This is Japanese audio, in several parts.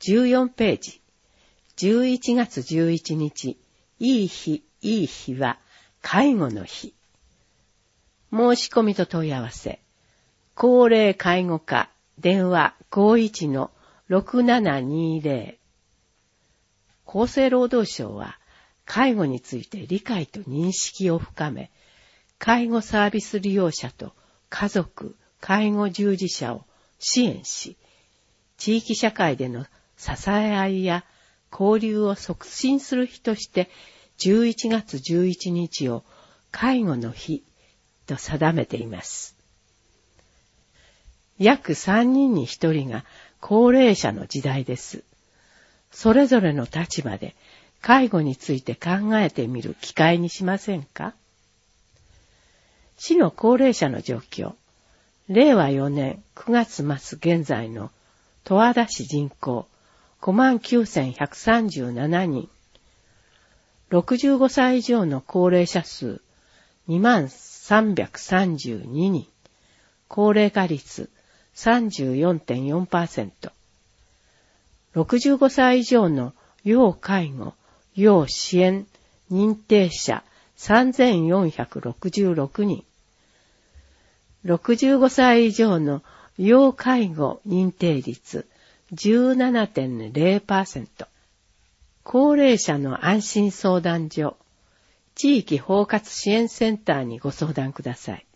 14ページ。11月11日、いい日は介護の日。申し込みと問い合わせ。高齢介護課、電話 51-6720。厚生労働省は、介護について理解と認識を深め、介護サービス利用者と家族、介護従事者を支援し、地域社会での支え合いや交流を促進する日として11月11日を介護の日と定めています。約3人に1人が高齢者の時代です。それぞれの立場で介護について考えてみる機会にしませんか？市の高齢者の状況。令和4年9月末現在の十和田市人口 59,137 人。65歳以上の高齢者数 2332 人。高齢化率 34.4%。65歳以上の要介護、要支援認定者3466人。65歳以上の要介護認定率 17.0%。高齢者の安心相談所、地域包括支援センターにご相談ください。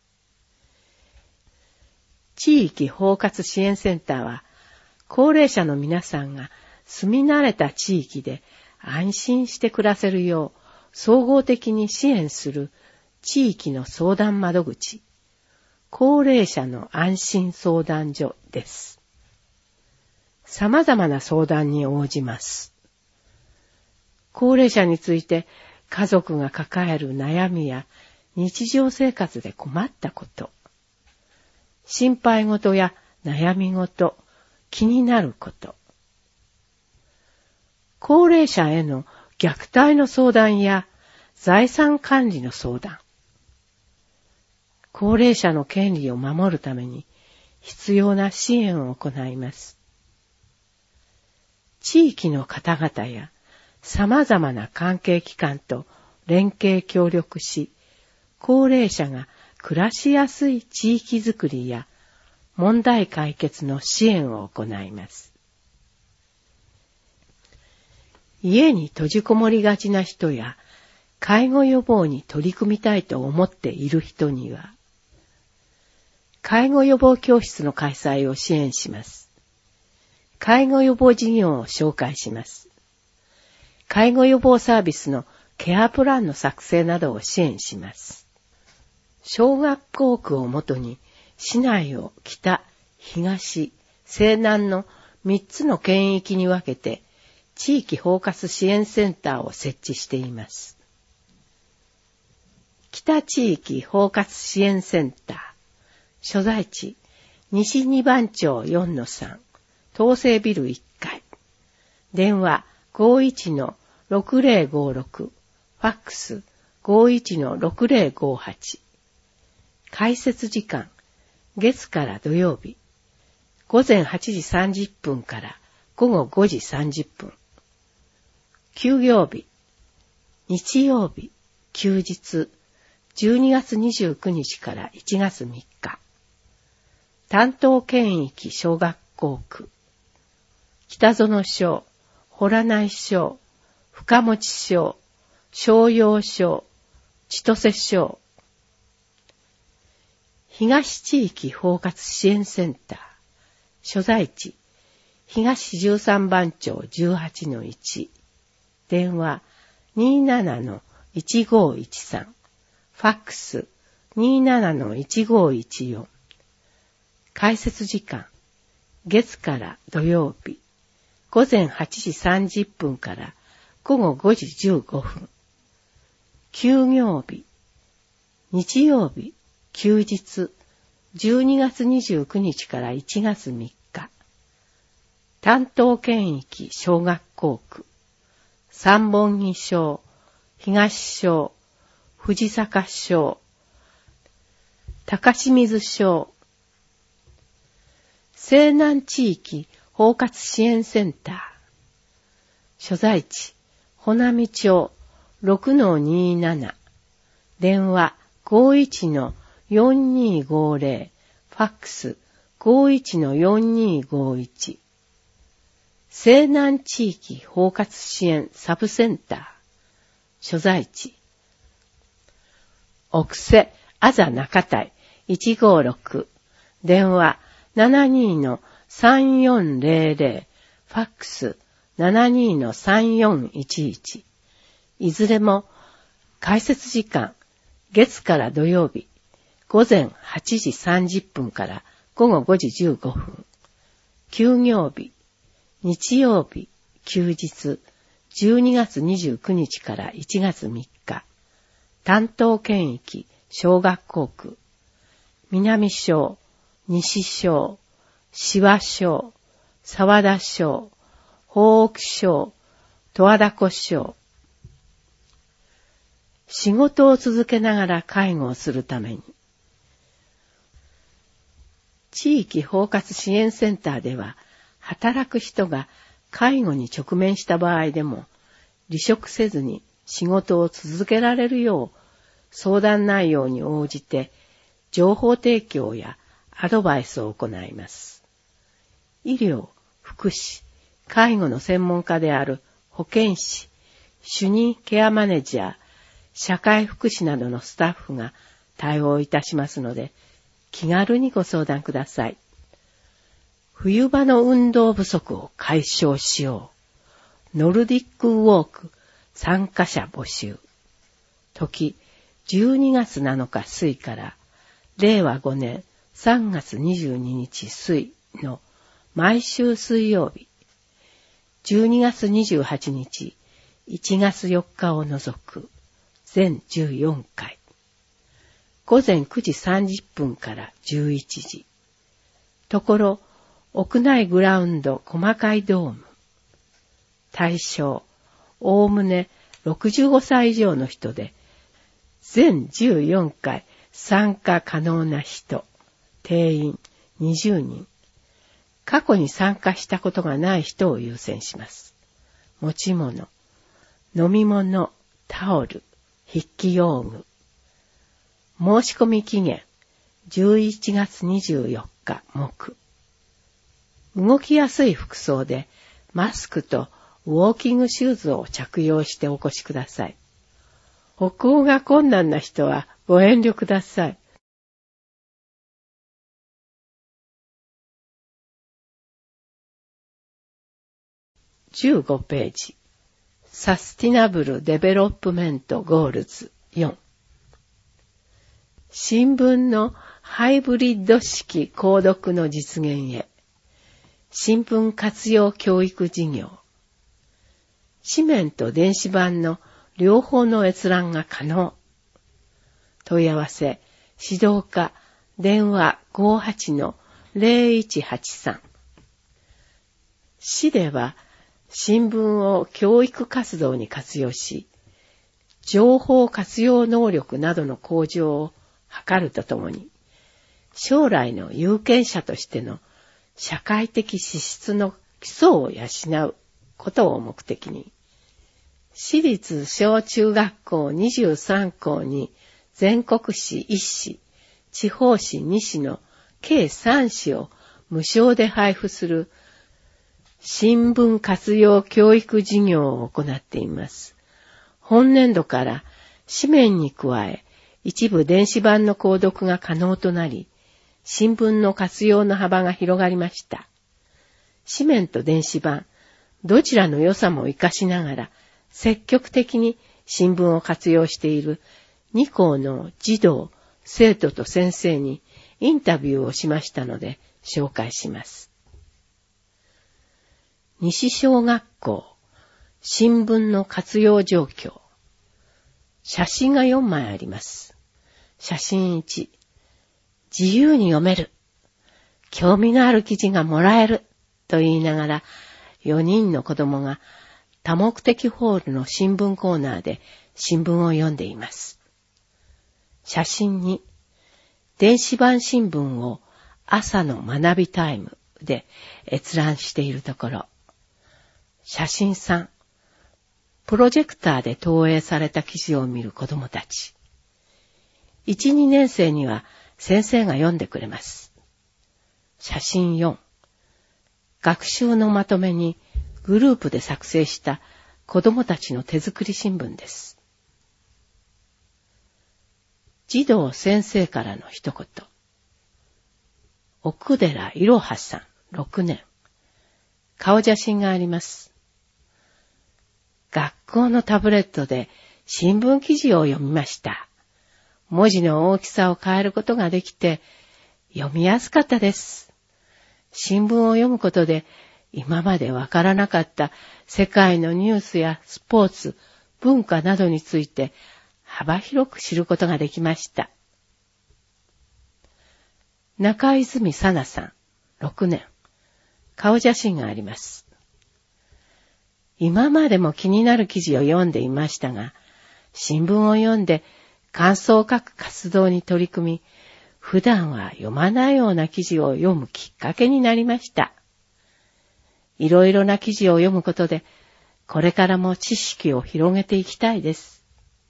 地域包括支援センターは、高齢者の皆さんが住み慣れた地域で安心して暮らせるよう総合的に支援する地域の相談窓口、高齢者の安心相談所です。様々な相談に応じます。高齢者について家族が抱える悩みや日常生活で困ったこと、心配事や悩み事、気になること、高齢者への虐待の相談や財産管理の相談、高齢者の権利を守るために必要な支援を行います。地域の方々や様々な関係機関と連携協力し、高齢者が暮らしやすい地域づくりや問題解決の支援を行います。家に閉じこもりがちな人や介護予防に取り組みたいと思っている人には、介護予防教室の開催を支援します。介護予防事業を紹介します。介護予防サービスのケアプランの作成などを支援します。小学校区をもとに市内を北、東、西南の3つの県域に分けて地域包括支援センターを設置しています。北地域包括支援センター、所在地、西2番町 4-3、東西ビル1階。電話 51-6056、ファックス 51-6058。開設時間、月から土曜日、午前8時30分から午後5時30分。休業日、日曜日、休日、12月29日から1月3日。担当県域小学校区、北園小、洞内小、深持小、商陽小、千歳小。東地域包括支援センター、所在地、東13番町 18-1、電話 27-1513、ファックス 27-1514。開設時間、月から土曜日、午前8時30分から午後5時15分。休業日、日曜日、休日、12月29日から1月3日。担当県域小学校区、三本木小、東小、藤坂小、高清水小。西南地域包括支援センター。所在地、穂波町 6-27。電話 51-4250。ファックス 51-4251。西南地域包括支援サブセンター。所在地、奥瀬あざ中台156。電話 72-3400。ファックス 72-3411。いずれも開設時間、月から土曜日、午前8時30分から午後5時15分。休業日、日曜日、休日、12月29日から1月3日。担当県域、小学校区、南小、西小、志和小、沢田小、宝北小、十和田湖小。仕事を続けながら介護をするために。地域包括支援センターでは、働く人が介護に直面した場合でも、離職せずに仕事を続けられるよう、相談内容に応じて、情報提供やアドバイスを行います。医療、福祉、介護の専門家である保健師、主任ケアマネージャー、社会福祉などのスタッフが対応いたしますので、気軽にご相談ください。冬場の運動不足を解消しよう。ノルディックウォーク参加者募集。時、12月7日水から令和5年3月22日水の毎週水曜日。12月28日、1月4日を除く全14回。午前9時30分から11時。ところ、屋内グラウンド細かいドーム。対象、おおむね65歳以上の人で、全14回参加可能な人。定員20人。過去に参加したことがない人を優先します。持ち物、飲み物、タオル、筆記用具。申し込み期限、11月24日木。動きやすい服装で、マスクとウォーキングシューズを着用してお越しください。歩行が困難な人はご遠慮ください。15ページ。サスティナブルデベロップメントゴールズ4。新聞のハイブリッド式購読の実現へ。新聞活用教育事業。紙面と電子版の両方の閲覧が可能。問い合わせ、指導課、電話 58-0183。市では、新聞を教育活動に活用し、情報活用能力などの向上を図るとともに、将来の有権者としての社会的資質の基礎を養うことを目的に、私立小中学校23校に全国紙1紙、地方紙2紙の計3紙を無償で配布する新聞活用教育事業を行っています。本年度から紙面に加え、一部電子版の購読が可能となり、新聞の活用の幅が広がりました。紙面と電子版、どちらの良さも活かしながら、積極的に新聞を活用している2校の児童、生徒と先生にインタビューをしましたので紹介します。西小学校、新聞の活用状況。写真が4枚あります。写真1、自由に読める。興味のある記事がもらえる。と言いながら、4人の子供が多目的ホールの新聞コーナーで新聞を読んでいます。写真2、電子版新聞を朝の学びタイム、 で閲覧しているところ、写真3、プロジェクターで投影された記事を見る子供たち。1、2年生には先生が読んでくれます。写真4、学習のまとめにグループで作成した子供たちの手作り新聞です。児童先生からの一言。奥寺いろはさん、6年。顔写真があります。学校のタブレットで新聞記事を読みました。文字の大きさを変えることができて読みやすかったです。新聞を読むことで今までわからなかった世界のニュースやスポーツ、文化などについて幅広く知ることができました。中泉さなさん、6年。顔写真があります。今までも気になる記事を読んでいましたが、新聞を読んで感想を書く活動に取り組み、普段は読まないような記事を読むきっかけになりました。いろいろな記事を読むことで、これからも知識を広げていきたいです。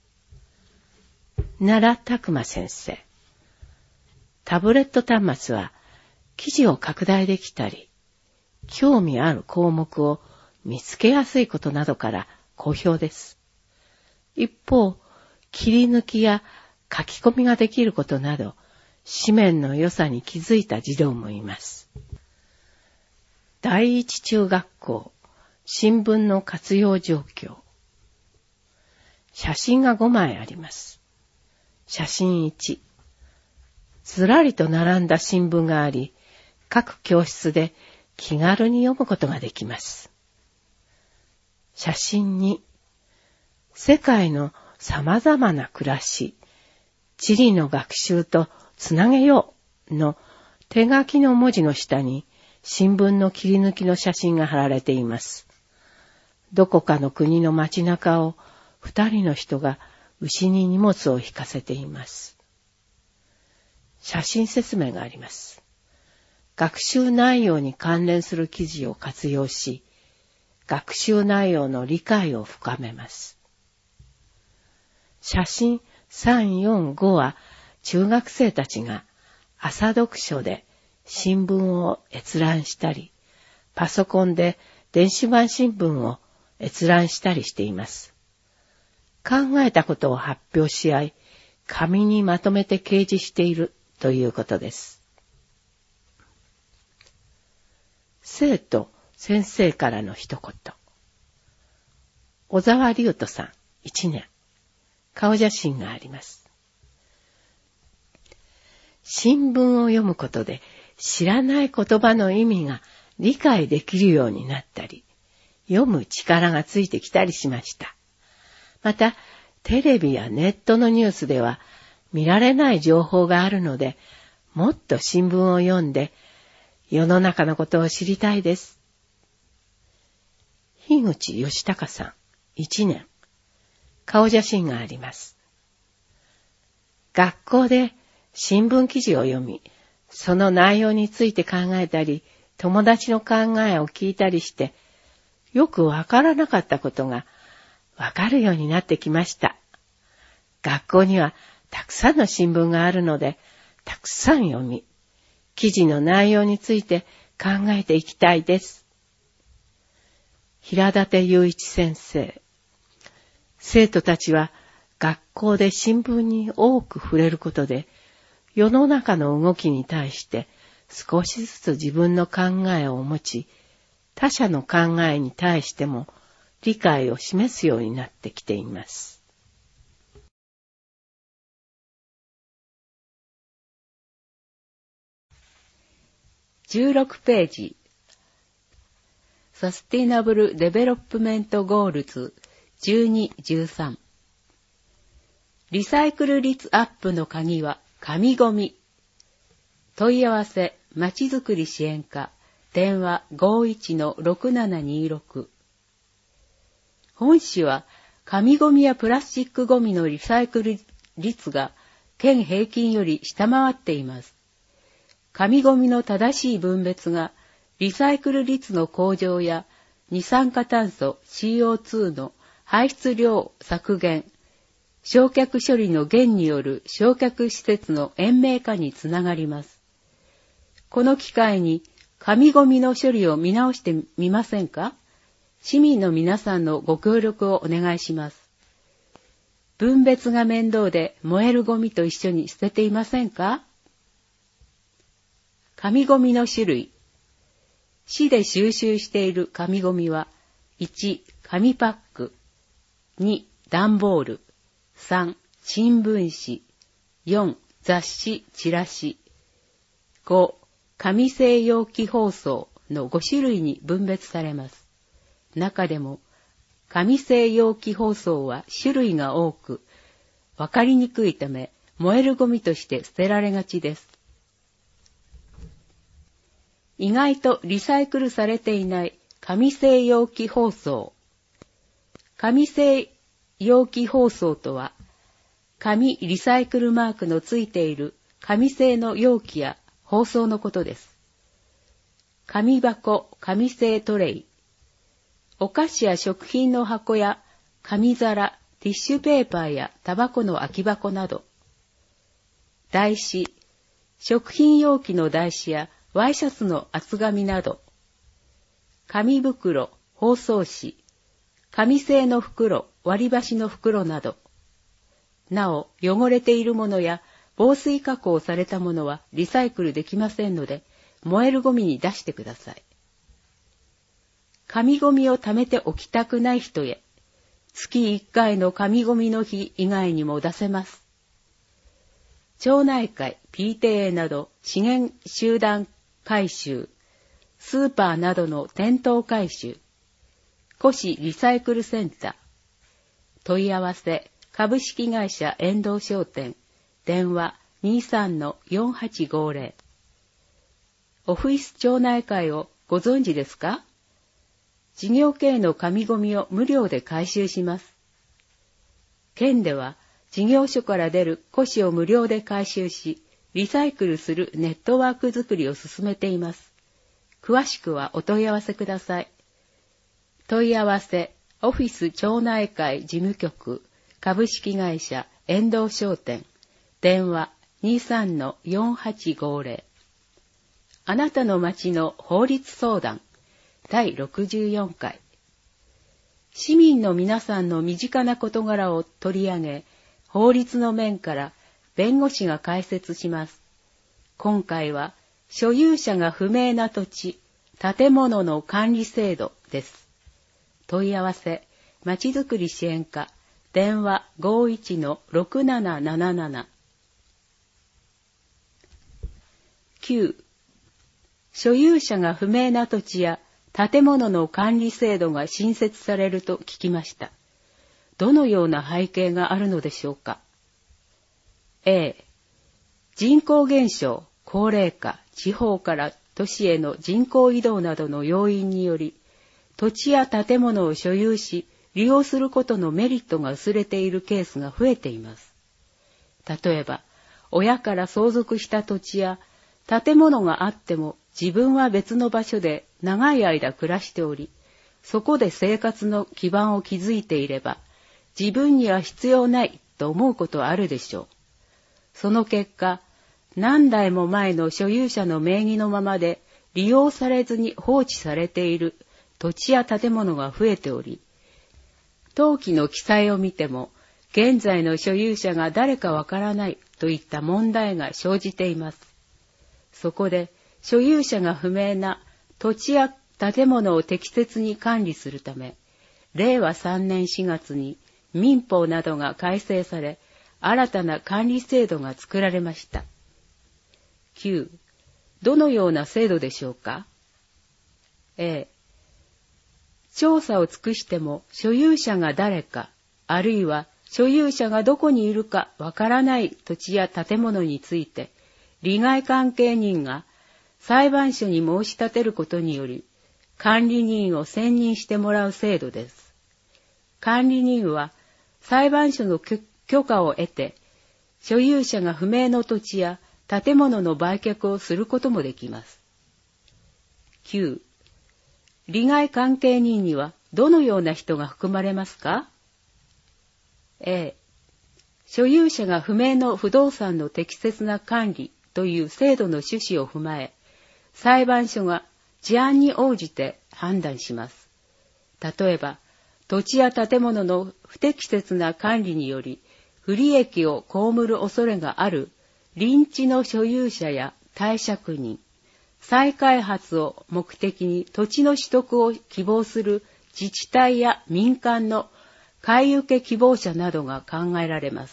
奈良拓馬先生。タブレット端末は記事を拡大できたり、興味ある項目を見つけやすいことなどから好評です。一方、切り抜きや書き込みができることなど、紙面の良さに気づいた児童もいます。第一中学校、新聞の活用状況。写真が5枚あります。写真1。ずらりと並んだ新聞があり、各教室で気軽に読むことができます。写真2。世界の様々な暮らし、地理の学習とつなげようの手書きの文字の下に新聞の切り抜きの写真が貼られています。どこかの国の街中を2人の人が牛に荷物を引かせています。写真説明があります。学習内容に関連する記事を活用し、学習内容の理解を深めます。写真3、4、5は中学生たちが朝読書で新聞を閲覧したり、パソコンで電子版新聞を閲覧したりしています。考えたことを発表し合い、紙にまとめて掲示しているということです。生徒、先生からの一言。小沢隆斗さん、1年。顔写真があります。新聞を読むことで知らない言葉の意味が理解できるようになったり、読む力がついてきたりしました。また、テレビやネットのニュースでは見られない情報があるので、もっと新聞を読んで世の中のことを知りたいです。樋口義孝さん、1年。顔写真があります。学校で新聞記事を読み、その内容について考えたり、友達の考えを聞いたりして、よくわからなかったことがわかるようになってきました。学校にはたくさんの新聞があるので、たくさん読み、記事の内容について考えていきたいです。平舘雄一先生。生徒たちは学校で新聞に多く触れることで、世の中の動きに対して少しずつ自分の考えを持ち、他者の考えに対しても理解を示すようになってきています。 16ページ。サスティナブルデベロップメントゴールズ12、13。リサイクル率アップの鍵は紙ゴミ。問い合わせ、まちづくり支援課、電話 51-6726。本市は紙ゴミやプラスチックゴミのリサイクル率が県平均より下回っています。紙ゴミの正しい分別がリサイクル率の向上や二酸化炭素 CO2 の排出量削減、焼却処理の減による焼却施設の延命化につながります。この機会に紙ゴミの処理を見直してみませんか？市民の皆さんのご協力をお願いします。分別が面倒で燃えるゴミと一緒に捨てていませんか？紙ゴミの種類。市で収集している紙ゴミは、1、紙パック、2、段ボール、3、新聞紙、4、雑誌、チラシ、5、紙製容器包装の5種類に分別されます。中でも、紙製容器包装は種類が多く、わかりにくいため、燃えるゴミとして捨てられがちです。意外とリサイクルされていない紙製容器包装。紙製容器包装とは、紙リサイクルマークのついている紙製の容器や包装のことです。紙箱、紙製トレイ。お菓子や食品の箱や紙皿、ティッシュペーパーやタバコの空き箱など。台紙、食品容器の台紙やワイシャツの厚紙など。紙袋、包装紙、紙製の袋、割り箸の袋など。なお、汚れているものや防水加工されたものはリサイクルできませんので、燃えるゴミに出してください。紙ゴミを貯めておきたくない人へ、月1回の紙ゴミの日以外にも出せます。町内会、PTA など資源集団回収、スーパーなどの店頭回収、古市リサイクルセンター、問い合わせ、株式会社遠藤商店、電話 23-4850。オフィス町内会をご存知ですか？事業系の紙ゴミを無料で回収します。県では事業所から出る古紙を無料で回収し、リサイクルするネットワークづくりを進めています。詳しくはお問い合わせください。問い合わせ、オフィス町内会事務局、株式会社遠藤商店、電話 23-4850。あなたの町の法律相談、第64回。市民の皆さんの身近な事柄を取り上げ、法律の面から弁護士が解説します。今回は、所有者が不明な土地、建物の管理制度です。問い合わせ、まちづくり支援課、電話 51-6777。9. 所有者が不明な土地や建物の管理制度が新設されると聞きました。どのような背景があるのでしょうか。A. 人口減少、高齢化、地方から都市への人口移動などの要因により、土地や建物を所有し、利用することのメリットが薄れているケースが増えています。例えば、親から相続した土地や建物があっても自分は別の場所で長い間暮らしており、そこで生活の基盤を築いていれば、自分には必要ないと思うことはあるでしょう。その結果、何代も前の所有者の名義のままで利用されずに放置されている土地や建物が増えており、登記の記載を見ても、現在の所有者が誰かわからないといった問題が生じています。そこで、所有者が不明な土地や建物を適切に管理するため、令和3年4月に民法などが改正され、新たな管理制度が作られました。9. どのような制度でしょうか？ A. 調査を尽くしても所有者が誰か、あるいは所有者がどこにいるかわからない土地や建物について、利害関係人が裁判所に申し立てることにより、管理人を選任してもらう制度です。管理人は裁判所の許可を得て、所有者が不明の土地や建物の売却をすることもできます。 9、利害関係人にはどのような人が含まれますか？ A、所有者が不明の不動産の適切な管理という制度の趣旨を踏まえ、裁判所が事案に応じて判断します。例えば、土地や建物の不適切な管理により、不利益を被る恐れがある隣地の所有者や貸借人、再開発を目的に土地の取得を希望する自治体や民間の買い受け希望者などが考えられます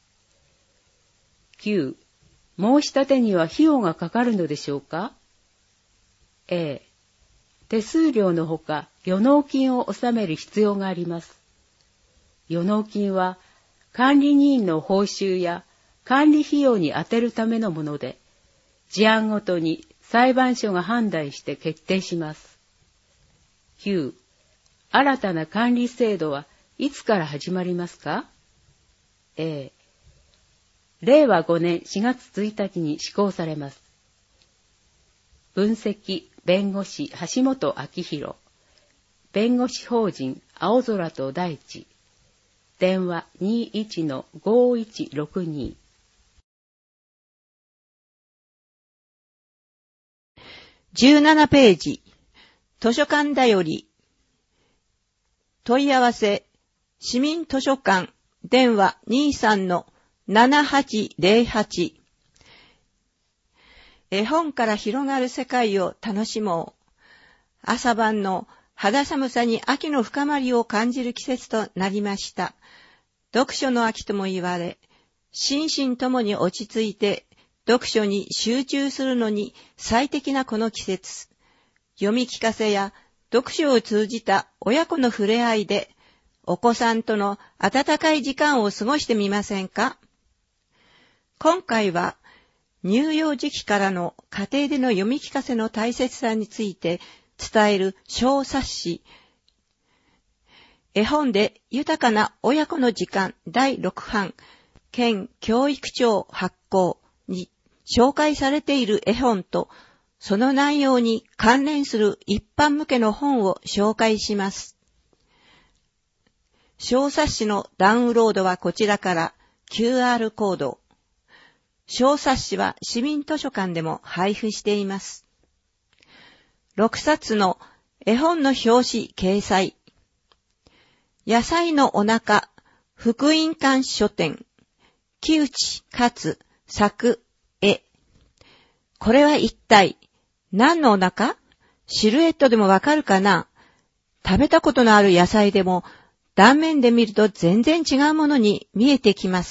。9、申し立てには費用がかかるのでしょうか？ A、手数料のほか予納金を納める必要があります。予納金は管理人の報酬や管理費用に充てるためのもので、事案ごとに裁判所が判断して決定します。9、新たな管理制度はいつから始まりますか？ A、令和5年4月1日に施行されます。分析弁護士橋本明弘、弁護士法人青空と大地、電話 21-5162。 17ページ、図書館だより。問い合わせ、市民図書館、電話 23-7808。絵本から広がる世界を楽しもう。朝晩の肌寒さに秋の深まりを感じる季節となりました。読書の秋とも言われ、心身ともに落ち着いて読書に集中するのに最適なこの季節。読み聞かせや読書を通じた親子の触れ合いで、お子さんとの温かい時間を過ごしてみませんか？今回は、乳幼児期からの家庭での読み聞かせの大切さについて伝える小冊子、絵本で豊かな親子の時間第6版、県教育庁発行に紹介されている絵本と、その内容に関連する一般向けの本を紹介します。小冊子のダウンロードはこちらから QR コード。小冊子は市民図書館でも配布しています。6冊の絵本の表紙掲載。野菜のお腹、福音館書店、木内勝作絵。これは一体何のお腹？シルエットでもわかるかな？食べたことのある野菜でも断面で見ると全然違うものに見えてきます。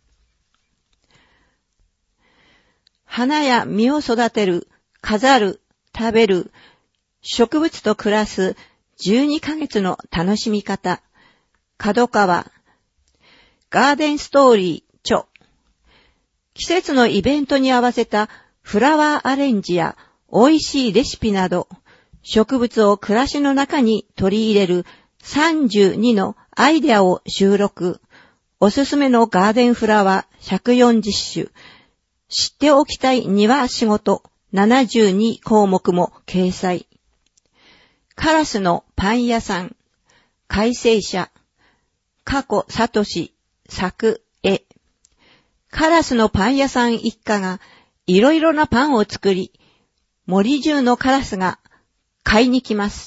花や実を育てる、飾る、食べる、植物と暮らす12ヶ月の楽しみ方。角川。ガーデンストーリー著。季節のイベントに合わせたフラワーアレンジや美味しいレシピなど、植物を暮らしの中に取り入れる32のアイデアを収録。おすすめのガーデンフラワー140種。知っておきたい庭仕事72項目も掲載。カラスのパン屋さん。改正者。加古聡作絵。カラスのパン屋さん一家がいろいろなパンを作り、森中のカラスが買いに来ます。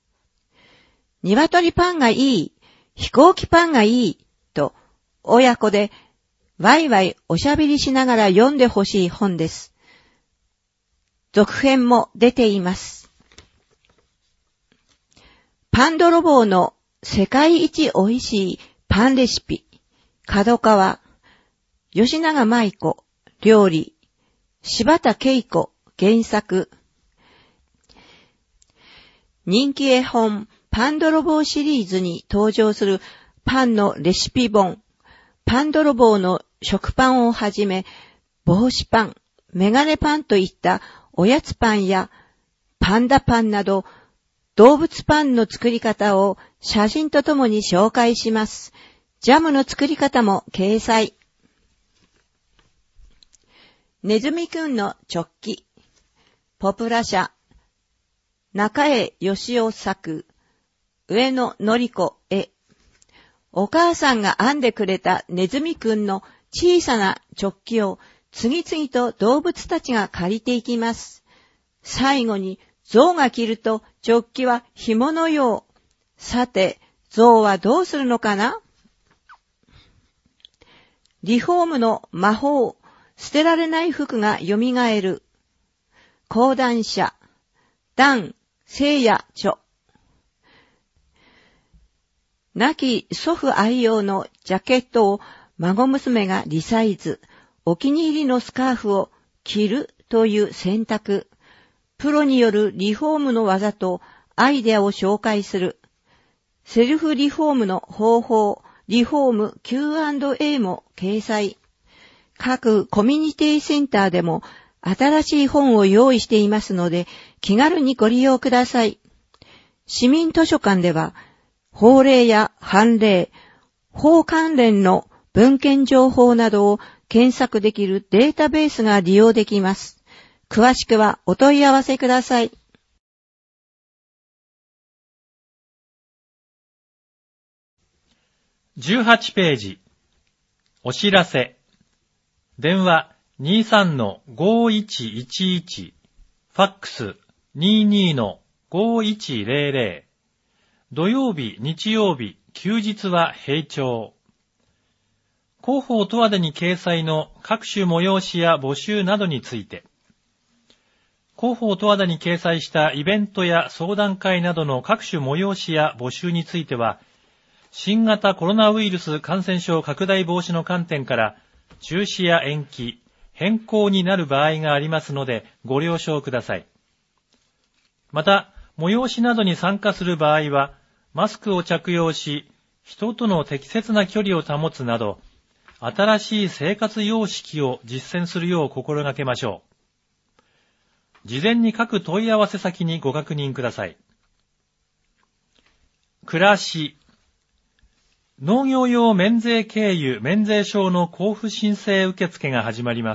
鶏パンがいい、飛行機パンがいい、と親子でワイワイおしゃべりしながら読んでほしい本です。続編も出ています。パン泥棒の世界一おいしいパンレシピ。角川。吉永舞子。料理。柴田恵子。原作。人気絵本パン泥棒シリーズに登場するパンのレシピ本。パン泥棒の食パンをはじめ、帽子パン、メガネパンといったおやつパンやパンダパンなど動物パンの作り方を写真とともに紹介します。ジャムの作り方も掲載。ネズミくんのチョッキ。ポプラ社。 中江義夫作、上野典子絵。お母さんが編んでくれたネズミくんの小さなチョッキを次々と動物たちが借りていきます。最後に象が着るとチョッキは紐のよう。さて、象はどうするのかな？リフォームの魔法、捨てられない服が蘇る。講談社、段聖也著。亡き祖父愛用のジャケットを孫娘がリサイズ、お気に入りのスカーフを着るという選択。プロによるリフォームの技とアイデアを紹介する。セルフリフォームの方法、リフォーム Q&A も掲載。各コミュニティセンターでも新しい本を用意していますので、気軽にご利用ください。市民図書館では、法令や判例、法関連の文献情報などを検索できるデータベースが利用できます。詳しくはお問い合わせください。 18ページ。お知らせ。電話 23-5111、ファックス 22-5100。土曜日、日曜日、休日は平調。広報十和田に掲載の各種催しや募集などについて、広報十和田に掲載したイベントや相談会などの各種催しや募集については、新型コロナウイルス感染症拡大防止の観点から中止や延期、変更になる場合がありますのでご了承ください。また、催しなどに参加する場合は、マスクを着用し、人との適切な距離を保つなど、新しい生活様式を実践するよう心がけましょう。事前に各問い合わせ先にご確認ください。暮らし。農業用免税経由免税証の交付申請受付が始まります。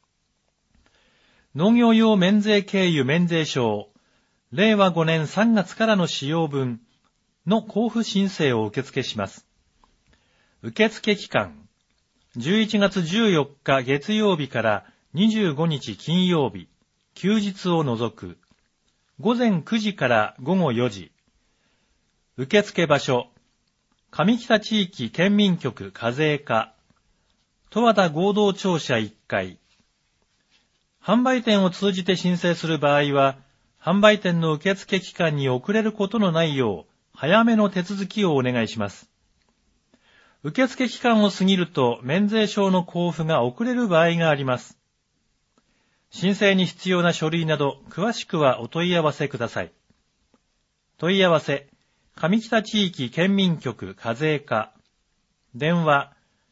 農業用免税経由免税証、令和5年3月からの使用分の交付申請を受付します。受付期間、11月14日月曜日から25日金曜日、休日を除く、午前9時から午後4時。受付場所、上北地域県民局課税課、十和田合同庁舎1階。販売店を通じて申請する場合は、販売店の受付期間に遅れることのないよう、早めの手続きをお願いします。受付期間を過ぎると免税証の交付が遅れる場合があります。申請に必要な書類など詳しくはお問い合わせください。問い合わせ、上北地域県民局課税課、電話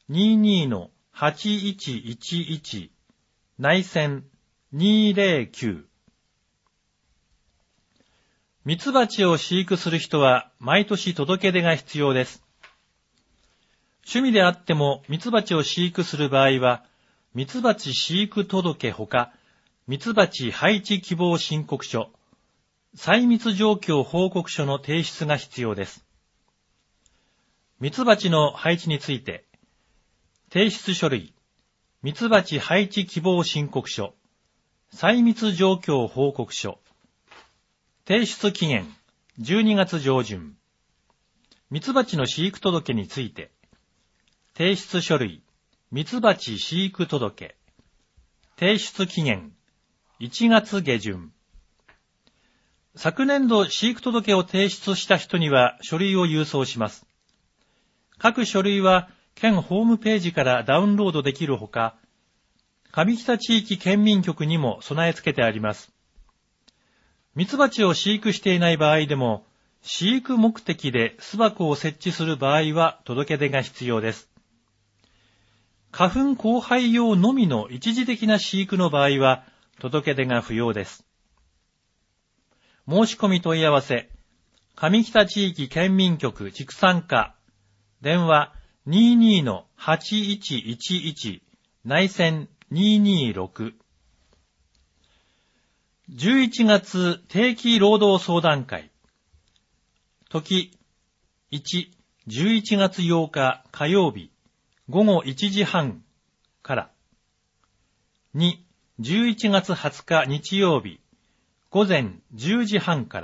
22-8111、内線209。ミツバチを飼育する人は毎年届け出が必要です。趣味であってもミツバチを飼育する場合は、ミツバチ飼育届ほか、ミツバチ配置希望申告書、細密状況報告書の提出が必要です。ミツバチの配置について、提出書類、ミツバチ配置希望申告書、細密状況報告書、提出期限、12月上旬。ミツバチの飼育届について、提出書類、ミツバチ飼育届。提出期限、1月下旬。昨年度飼育届を提出した人には書類を郵送します。各書類は県ホームページからダウンロードできるほか、上北地域県民局にも備え付けてあります。ミツバチを飼育していない場合でも、飼育目的で巣箱を設置する場合は届け出が必要です。花粉交配用のみの一時的な飼育の場合は届け出が不要です。申し込み問い合わせ、上北地域県民局畜産課、電話 22-8111、内線226。 11月定期労働相談会。時、1、11月8日火曜日、午後1時半から。2、11月20日日曜日、午前10時半から。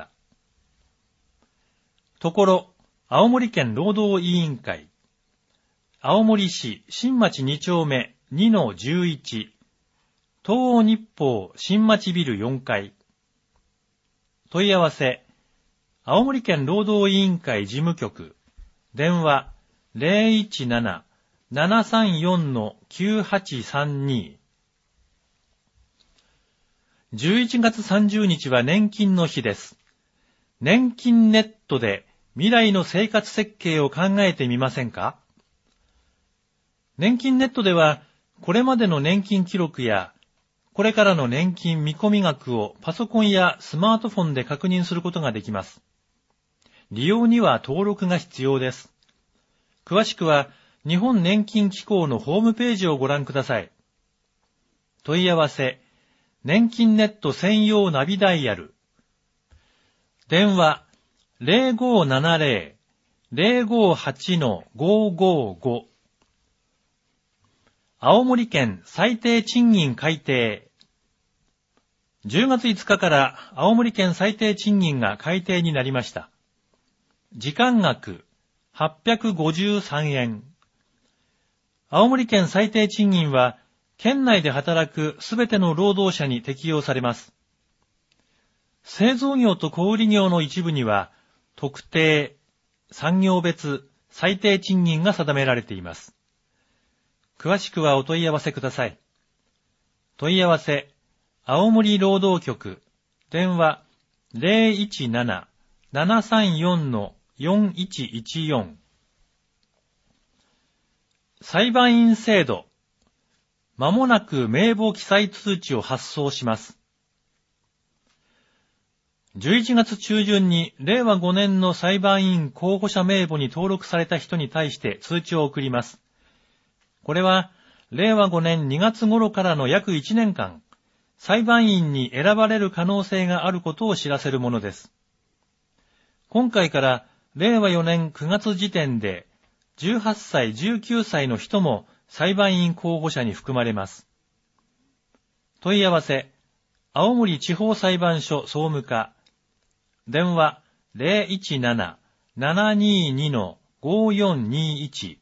ところ、青森県労働委員会、青森市新町2丁目 2-11、東欧日報新町ビル4階。問い合わせ、青森県労働委員会事務局、電話 017-734-9832。11月30日は年金の日です。年金ネットで未来の生活設計を考えてみませんか？年金ネットでは、これまでの年金記録や、これからの年金見込み額をパソコンやスマートフォンで確認することができます。利用には登録が必要です。詳しくは、日本年金機構のホームページをご覧ください。問い合わせ、年金ネット専用ナビダイヤル。電話、0570-058-555。青森県最低賃金改定。10月5日から青森県最低賃金が改定になりました。時間額853円。青森県最低賃金は県内で働くすべての労働者に適用されます。製造業と小売業の一部には特定、産業別、最低賃金が定められています。詳しくはお問い合わせください。問い合わせ、青森労働局、電話 017-734-4114。裁判員制度、まもなく名簿記載通知を発送します。11月中旬に令和5年の裁判員候補者名簿に登録された人に対して通知を送ります。これは、令和5年2月頃からの約1年間、裁判員に選ばれる可能性があることを知らせるものです。今回から令和4年9月時点で、18歳、19歳の人も裁判員候補者に含まれます。問い合わせ、青森地方裁判所総務課、電話 017-722-5421。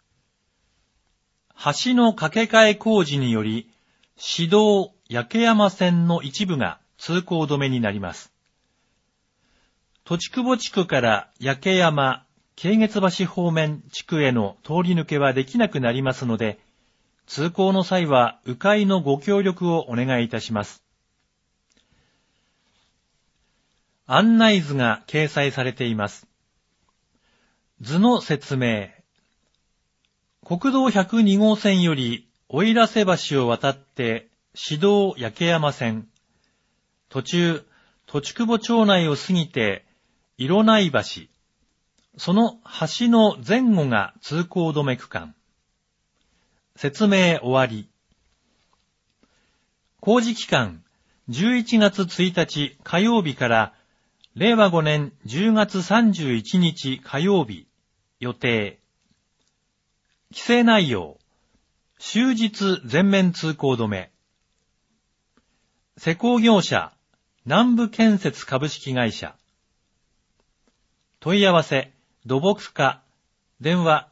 橋の架け替え工事により、市道焼山線の一部が通行止めになります。土地久保地区から焼山、京月橋方面地区への通り抜けはできなくなりますので、通行の際は迂回のご協力をお願いいたします。案内図が掲載されています。図の説明。国道102号線より奥入瀬橋を渡って市道焼山線。途中、土地久保町内を過ぎて色内橋。その橋の前後が通行止め区間。説明終わり。工事期間、11月1日火曜日から令和5年10月31日火曜日予定。規制内容。終日全面通行止め。施工業者、南部建設株式会社。問い合わせ、土木課、電話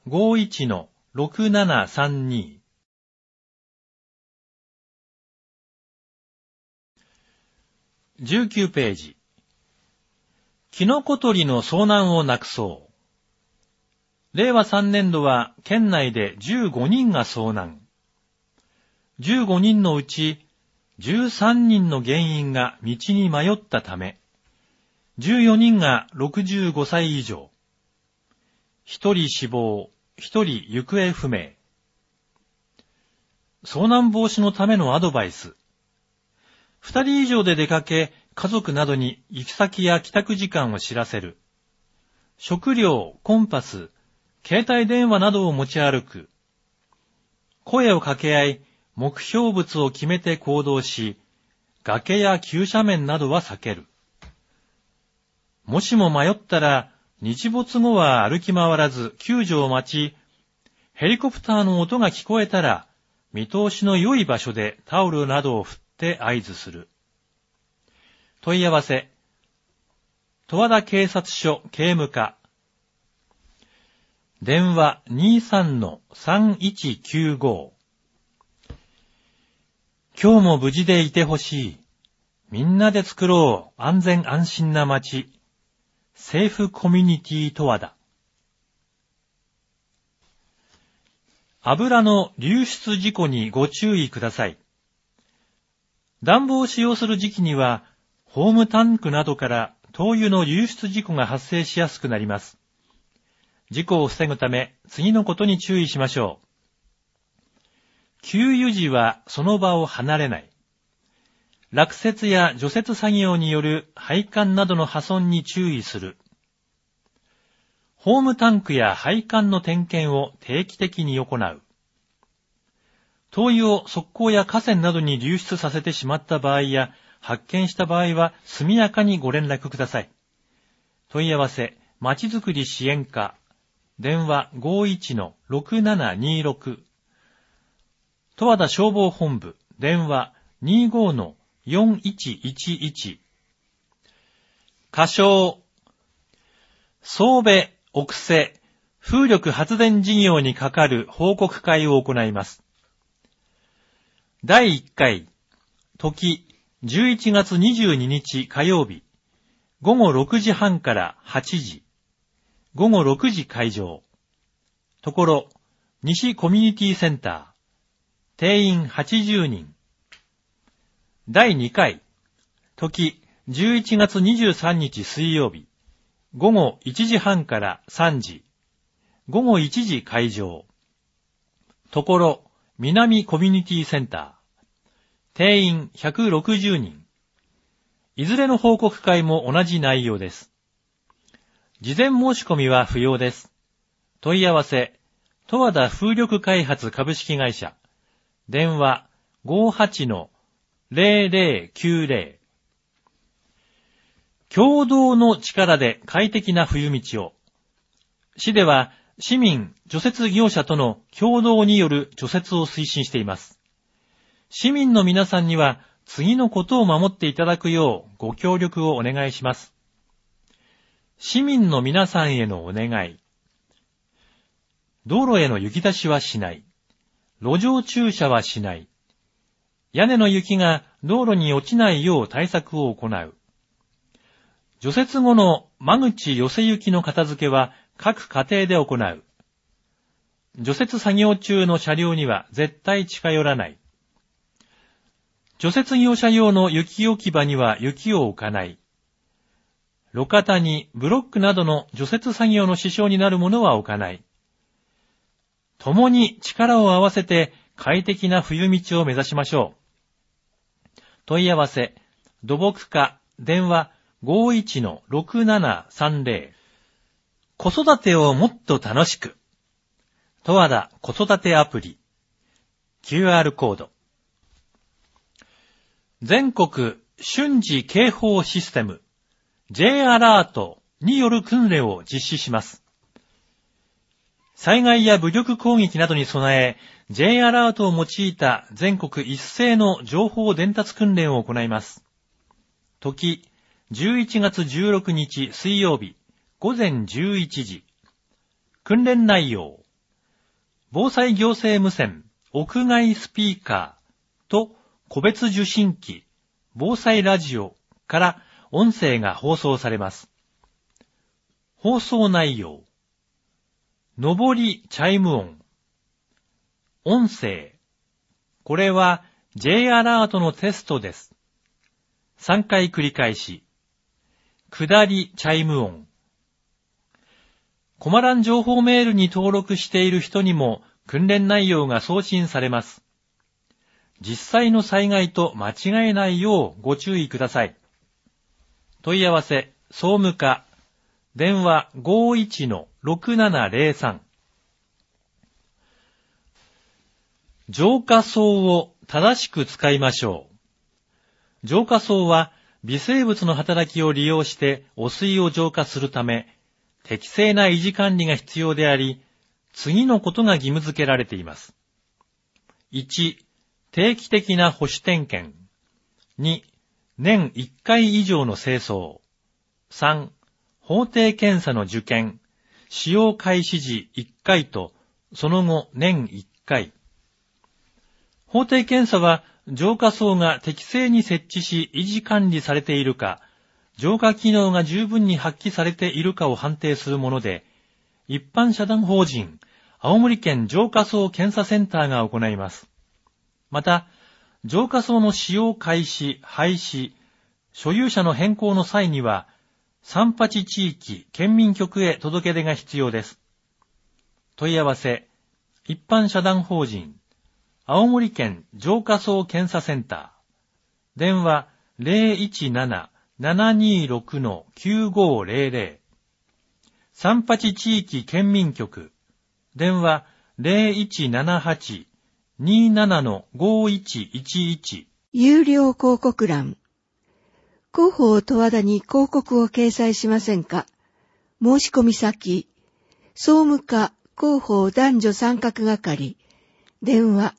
51-6732。19ページ。キノコ採りの遭難をなくそう。令和3年度は県内で15人が遭難。15人のうち13人の原因が道に迷ったため、14人が65歳以上。1人死亡、1人行方不明。遭難防止のためのアドバイス。2人以上で出かけ、家族などに行き先や帰宅時間を知らせる。食料、コンパス、携帯電話などを持ち歩く。声を掛け合い、目標物を決めて行動し、 崖や急斜面などは避ける。もしも迷ったら、日没後は歩き回らず救助を待ち、ヘリコプターの音が聞こえたら、見通しの良い場所でタオルなどを振って合図する。問い合わせ、十和田警察署警務課。電話 23-3195。今日も無事でいてほしい。みんなで作ろう安全安心な街。セーフコミュニティ十和田。油の流出事故にご注意ください。暖房を使用する時期には、ホームタンクなどから灯油の流出事故が発生しやすくなります。事故を防ぐため、次のことに注意しましょう。給油時はその場を離れない。落雪や除雪作業による配管などの破損に注意する。ホームタンクや配管の点検を定期的に行う。灯油を側溝や河川などに流出させてしまった場合や、発見した場合は速やかにご連絡ください。問い合わせ、まちづくり支援課。電話 51-6726。十和田消防本部。電話 25-4111。仮称、総部、奥瀬、風力発電事業に係る報告会を行います。第1回、時、11月22日火曜日、午後6時半から8時、午後6時会場。ところ、西コミュニティセンター、定員80人。第2回、時、11月23日水曜日、午後1時半から3時、午後1時会場。ところ、南コミュニティセンター、定員160人。いずれの報告会も同じ内容です。事前申し込みは不要です。問い合わせ、十和田風力開発株式会社。電話 58-0090。共同の力で快適な冬道を。市では市民、除雪業者との共同による除雪を推進しています。市民の皆さんには次のことを守っていただくようご協力をお願いします。市民の皆さんへのお願い。道路への雪出しはしない。路上駐車はしない。屋根の雪が道路に落ちないよう対策を行う。除雪後の間口寄せ雪の片付けは各家庭で行う。除雪作業中の車両には絶対近寄らない。除雪業者用の雪置き場には雪を置かない。路肩にブロックなどの除雪作業の支障になるものは置かない。共に力を合わせて快適な冬道を目指しましょう。問い合わせ、土木課、電話 51-6730。子育てをもっと楽しく。十和田子育てアプリ。QR コード。全国瞬時警報システム J アラートによる訓練を実施します。災害や武力攻撃などに備え、J アラートを用いた全国一斉の情報伝達訓練を行います。時、11月16日水曜日、午前11時。訓練内容。防災行政無線、屋外スピーカーと個別受信機、防災ラジオから音声が放送されます。放送内容。上りチャイム音。音声。これは J アラートのテストです。3回繰り返し。下りチャイム音。コマ欄情報メールに登録している人にも訓練内容が送信されます。実際の災害と間違えないようご注意ください。問い合わせ、総務課、電話 51-6703。浄化槽を正しく使いましょう。 浄化槽は微生物の働きを利用して汚水を浄化するため、適正な維持管理が必要であり、次のことが義務付けられています。1、定期的な保守点検。2、年1回以上の清掃。3、法定検査の受検。使用開始時1回と、その後年1回。法定検査は、浄化槽が適正に設置し維持管理されているか、浄化機能が十分に発揮されているかを判定するもので、一般社団法人青森県浄化槽検査センターが行います。また、浄化槽の使用開始、廃止、所有者の変更の際には、38地域県民局へ届け出が必要です。問い合わせ、一般社団法人青森県浄化槽検査センター。電話 017-726-9500。38地域県民局。電話 0178-27-5111。 有料広告欄。広報十和田に広告を掲載しませんか？申し込み先、総務課広報男女参画係。電話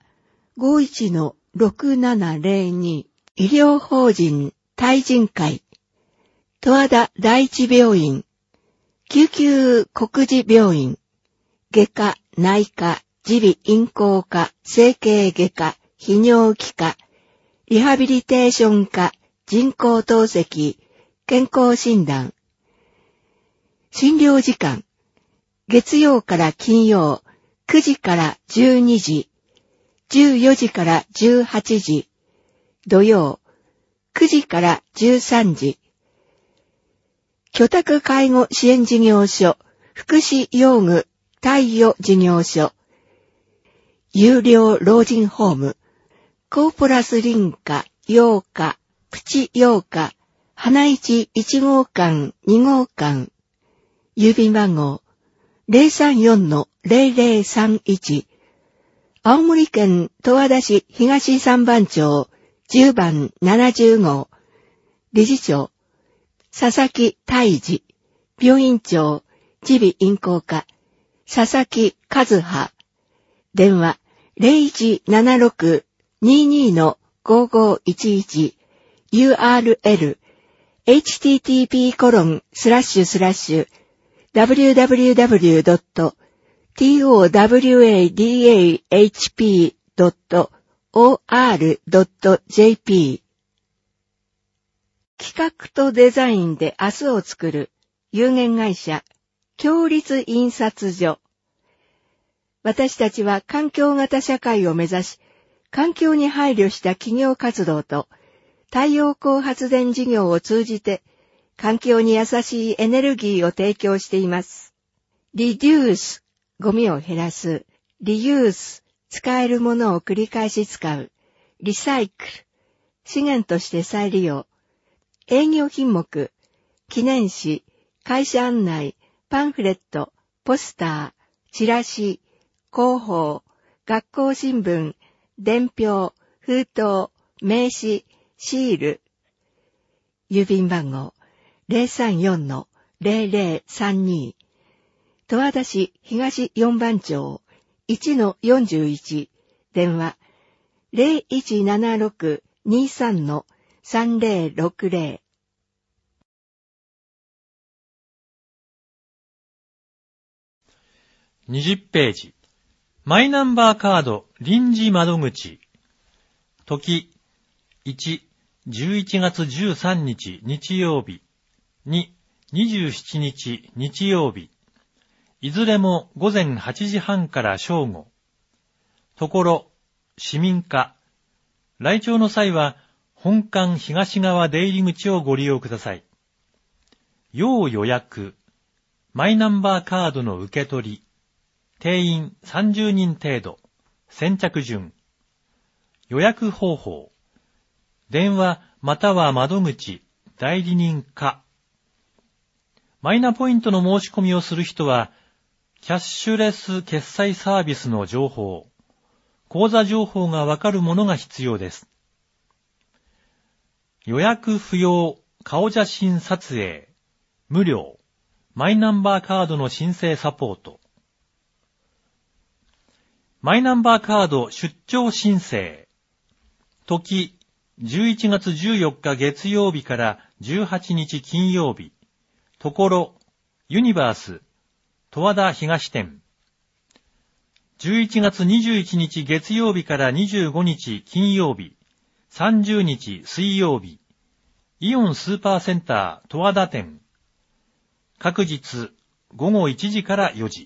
51-6702。医療法人対人会。十和田第一病院。救急国事病院。外科、内科、耳鼻咽喉科、整形外科、泌尿器科、リハビリテーション科、人工透析、健康診断。診療時間。月曜から金曜、9時から12時。14時から18時、土曜、9時から13時。居宅介護支援事業所、福祉用具貸与事業所、有料老人ホーム、コーポラス林家、洋家、プチ洋家、花市1号館、2号館、郵便番号 034-0031、青森県十和田市東三番町10番70号。理事長、佐々木泰治。病院長、耳鼻咽喉科、佐々木和葉。電話、0176-22-5511。URL、http://www.towadahp.or.jp 企画とデザインで明日を作る有限会社共立印刷所。私たちは環境型社会を目指し、環境に配慮した企業活動と太陽光発電事業を通じて環境に優しいエネルギーを提供しています。リデュース、ゴミを減らす。リユース、使えるものを繰り返し使う。リサイクル、資源として再利用。営業品目、記念誌、会社案内、パンフレット、ポスター、チラシ、広報、学校新聞、伝票、封筒、名刺、シール。郵便番号 034-0032。十和田市東4番町 1-41。電話 0176-23-3060。 20ページ。マイナンバーカード臨時窓口。時、1、11月13日日曜日。2、27日日曜日。いずれも午前8時半から正午。ところ、市民課。来庁の際は、本館東側出入り口をご利用ください。要予約。マイナンバーカードの受け取り。定員30人程度。先着順。予約方法。電話または窓口、代理人課。マイナポイントの申し込みをする人は、キャッシュレス決済サービスの情報、口座情報がわかるものが必要です。 予約不要、顔写真撮影、無料、マイナンバーカードの申請サポート。マイナンバーカード出張申請。時、11月14日月曜日から18日金曜日。ところ、ユニバース、十和田東店。11月21日月曜日から25日金曜日。30日水曜日。イオンスーパーセンター十和田店。各日午後1時から4時。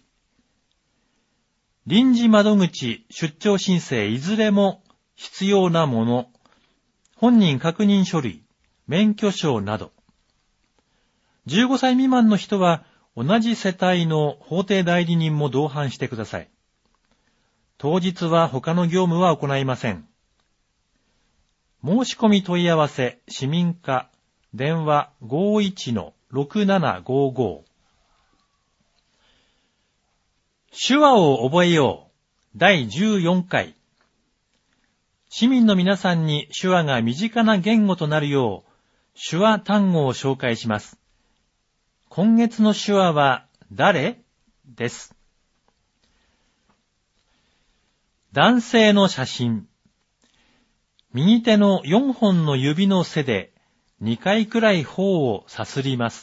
臨時窓口出張申請いずれも必要なもの。本人確認書類、免許証など。15歳未満の人は同じ世帯の法定代理人も同伴してください。当日は他の業務は行いません。申し込み問い合わせ、市民課、電話 51-6755。手話を覚えよう。第14回。市民の皆さんに手話が身近な言語となるよう、手話単語を紹介します。今月の手話は誰？です。男性の写真。右手の4本の指の背で2回くらい頬をさすります。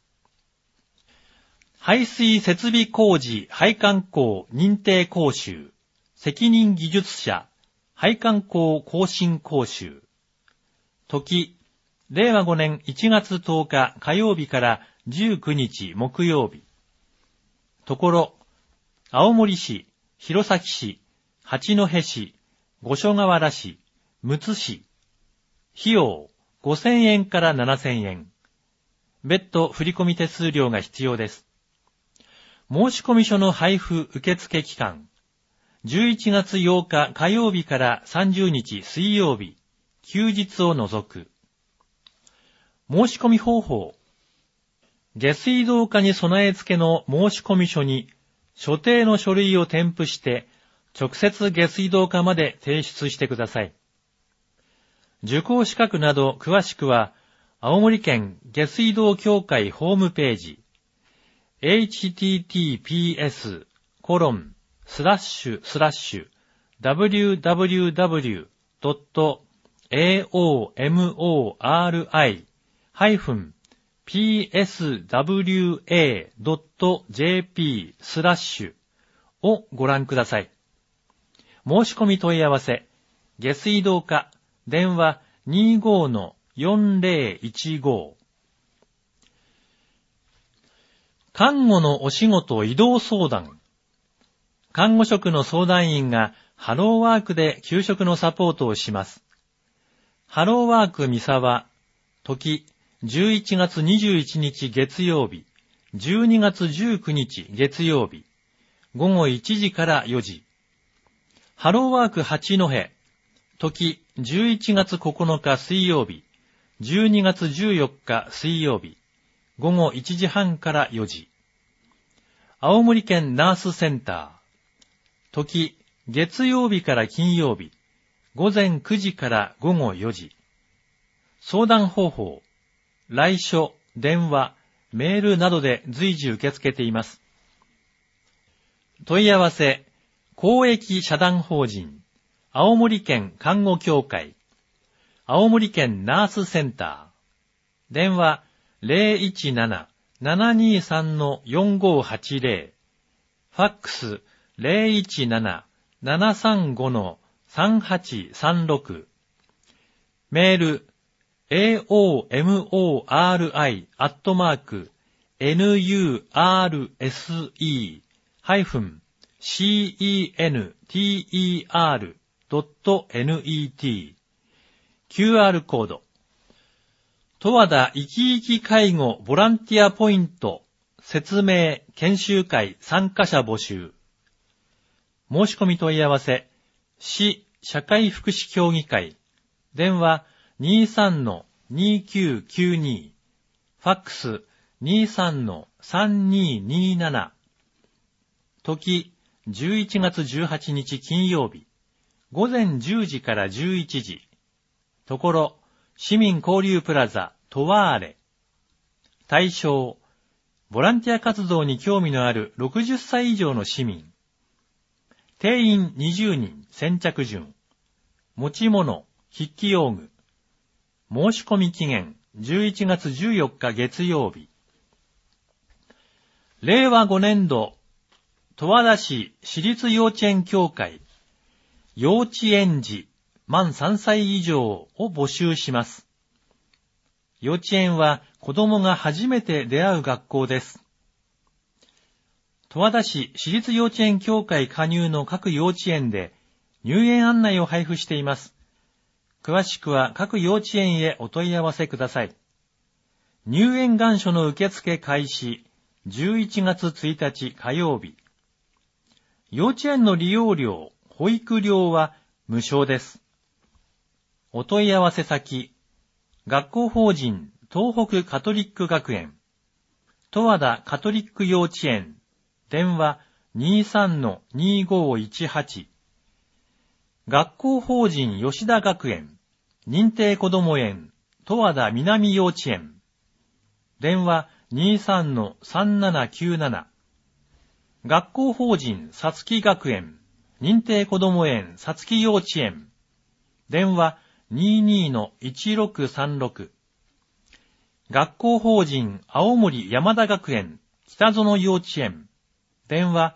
排水設備工事配管工認定講習。責任技術者配管工更新講習。時、令和5年1月10日火曜日から19日木曜日。ところ、青森市、弘前市、八戸市、五所川原市、むつ市。費用、5000円から7000円。別途振込手数料が必要です。申込書の配布受付期間。11月8日火曜日から30日水曜日、休日を除く。申し込み方法。下水道課に備え付けの申込書に所定の書類を添付して直接下水道課まで提出してください。受講資格など詳しくは青森県下水道協会ホームページ https://www.aomori-pswa.jp/ をご覧ください。申し込み問い合わせ、下水道課、電話 25-4015。看護のお仕事移動相談。看護職の相談員がハローワークで給食のサポートをします。ハローワーク三沢、時11月21日月曜日、12月19日月曜日、午後1時から4時。ハローワーク八戸、時11月9日水曜日、12月14日水曜日、午後1時半から4時。青森県ナースセンター、時月曜日から金曜日、午前9時から午後4時。相談方法、来書、電話、メールなどで随時受け付けています。問い合わせ、公益社団法人、青森県看護協会、青森県ナースセンター、電話 017-723-4580、ファックス 017-735-3836、メール aomori-center.net QR コード。十和田生き生き介護ボランティアポイント説明研修会参加者募集。申し込み問い合わせ、市社会福祉協議会、電話 23-2992、ファックス 23-3227、時11月18日金曜日、午前10時から11時、ところ市民交流プラザトワーレ。対象、ボランティア活動に興味のある60歳以上の市民。定員20人、先着順。持ち物、筆記用具。申し込み期限、11月14日月曜日。令和5年度、十和田市私立幼稚園協会、幼稚園児、満3歳以上を募集します。幼稚園は子供が初めて出会う学校です。十和田市私立幼稚園協会加入の各幼稚園で入園案内を配布しています。詳しくは各幼稚園へお問い合わせください。入園願書の受付開始、11月1日火曜日。幼稚園の利用料、保育料は無償です。お問い合わせ先、学校法人東北カトリック学園、十和田カトリック幼稚園、電話 23-2518、学校法人吉田学園、認定こども園、十和田南幼稚園、電話 23-3797、学校法人さつき学園、認定こども園さつき幼稚園、電話 22-1636、学校法人青森山田学園、北園幼稚園、電話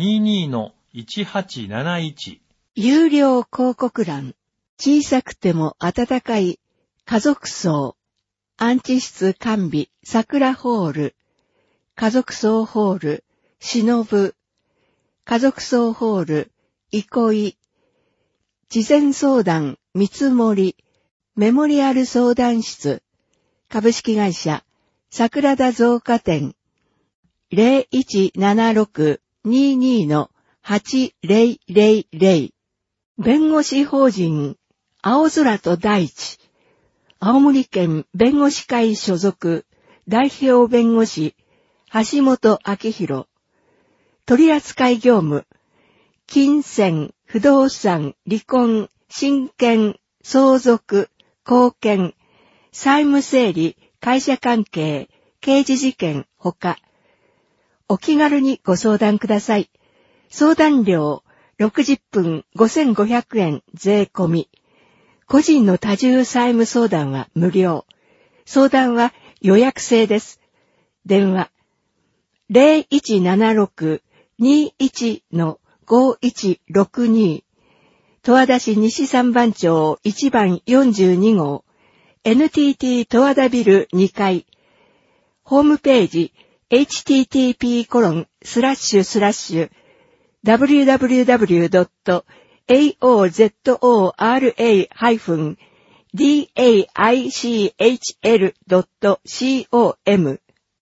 22-1871。 有料広告欄。小さくても温かい家族葬。安置室完備桜ホール。家族葬ホールしのぶ。家族葬ホール憩い。事前相談見積もり。メモリアル相談室。株式会社桜田造花店。0176-22-8000。弁護士法人青空と大地。青森県弁護士会所属代表弁護士橋本明宏。取扱業務金銭、不動産、離婚、親権、相続、後見、債務整理、会社関係、刑事事件ほか。お気軽にご相談ください。相談料60分5500円税込み。個人の多重債務相談は無料。相談は予約制です。電話 0176-21-5162 十和田市西三番町1番42号 NTT 十和田ビル2階。ホームページhttp://www.aozora-daichl.com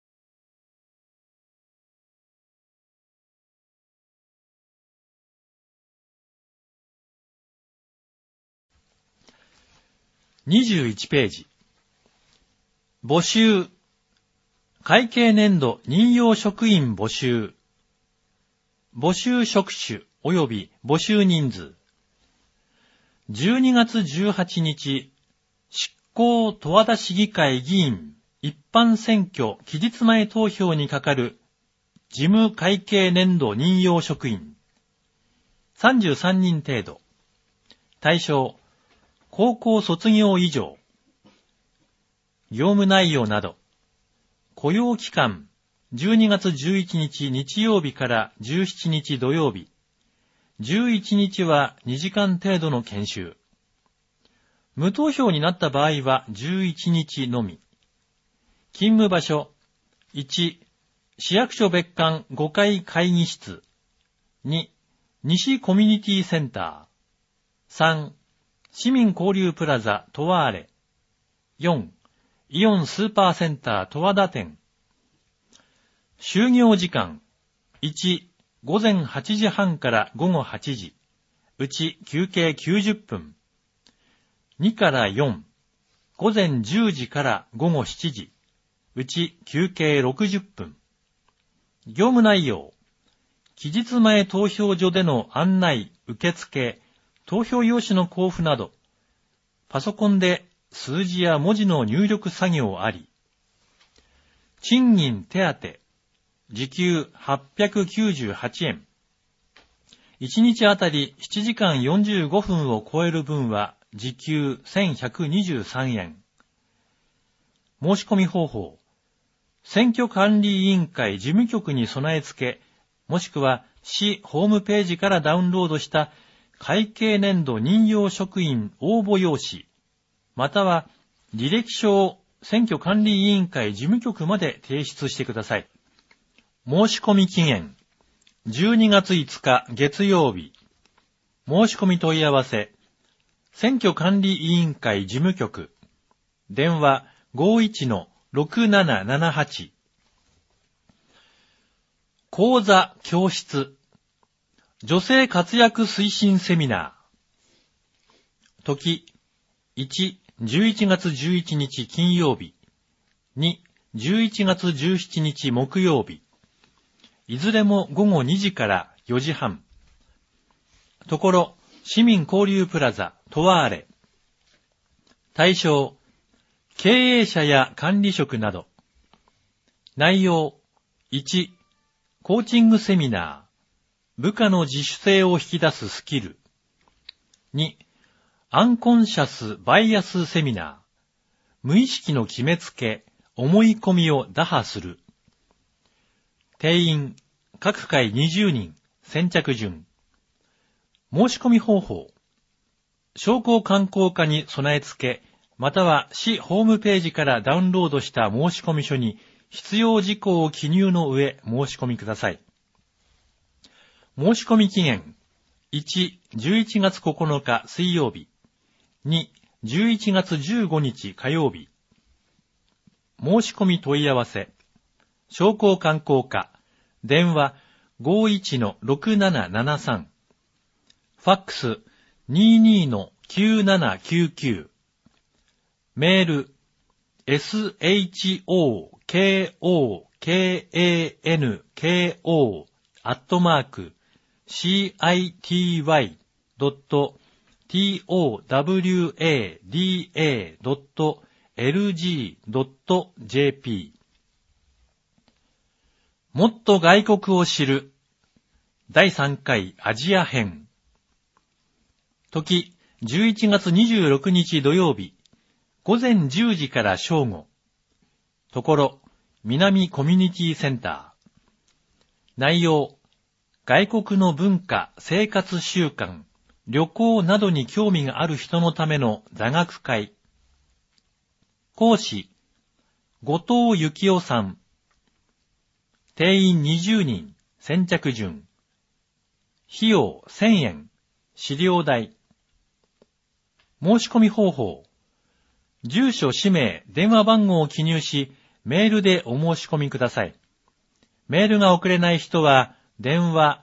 21ページ。募集。会計年度任用職員募集。募集職種及び募集人数。12月18日、執行十和田市議会議員一般選挙期日前投票にかかる事務会計年度任用職員。33人程度。対象、高校卒業以上。業務内容など。雇用期間、12月11日日曜日から17日土曜日。11日は2時間程度の研修。無投票になった場合は11日のみ。勤務場所、1、市役所別館5階会議室。2、西コミュニティセンター。3、市民交流プラザトワーレ。4、イオンスーパーセンター十和田店。就業時間。1、午前8時半から午後8時。うち休憩90分。2から4、午前10時から午後7時。うち休憩60分。業務内容。期日前投票所での案内、受付、投票用紙の交付など、パソコンで数字や文字の入力作業あり。賃金手当、時給898円。1日あたり7時間45分を超える分は時給1123円。申し込み方法。選挙管理委員会事務局に備え付け、もしくは市ホームページからダウンロードした会計年度任用職員応募用紙、または履歴書を選挙管理委員会事務局まで提出してください。申し込み期限、12月5日月曜日。申し込み問い合わせ、選挙管理委員会事務局、電話 51-6778。講座教室、女性活躍推進セミナー。時、1、11月11日金曜日。2、11月17日木曜日。いずれも午後2時から4時半。ところ、市民交流プラザ、トワーレ。対象、経営者や管理職など。内容、1、コーチングセミナー。部下の自主性を引き出すスキル。2、アンコンシャスバイアスセミナー。無意識の決めつけ、思い込みを打破する。定員、各回20人、先着順。申し込み方法。商工観光課に備え付け、または市ホームページからダウンロードした申し込み書に必要事項を記入の上申し込みください。申し込み期限。1、11月9日水曜日。2、11月15日火曜日。申し込み問い合わせ。商工観光課。電話 51-6773。ファックス 22-9799。メール shoko.city.towada.lg.jp。 もっと外国を知る第3回アジア編。時11月26日土曜日午前10時から正午。ところ南コミュニティセンター。内容、外国の文化、生活習慣、旅行などに興味がある人のための座学会。講師、後藤幸雄さん。定員20人、先着順。費用1000円、資料代。申し込み方法。住所、氏名、電話番号を記入し、メールでお申し込みください。メールが送れない人は、電話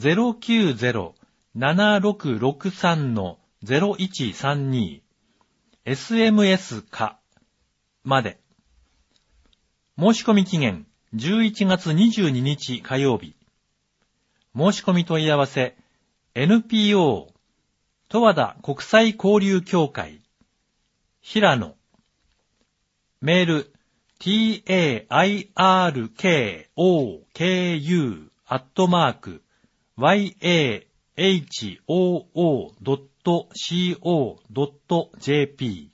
090-7663-0132 SMS かまで。申し込み期限11月22日火曜日。申し込み問い合わせ NPO 十和田国際交流協会平野。メール tarikoku@yahoo.co.jp。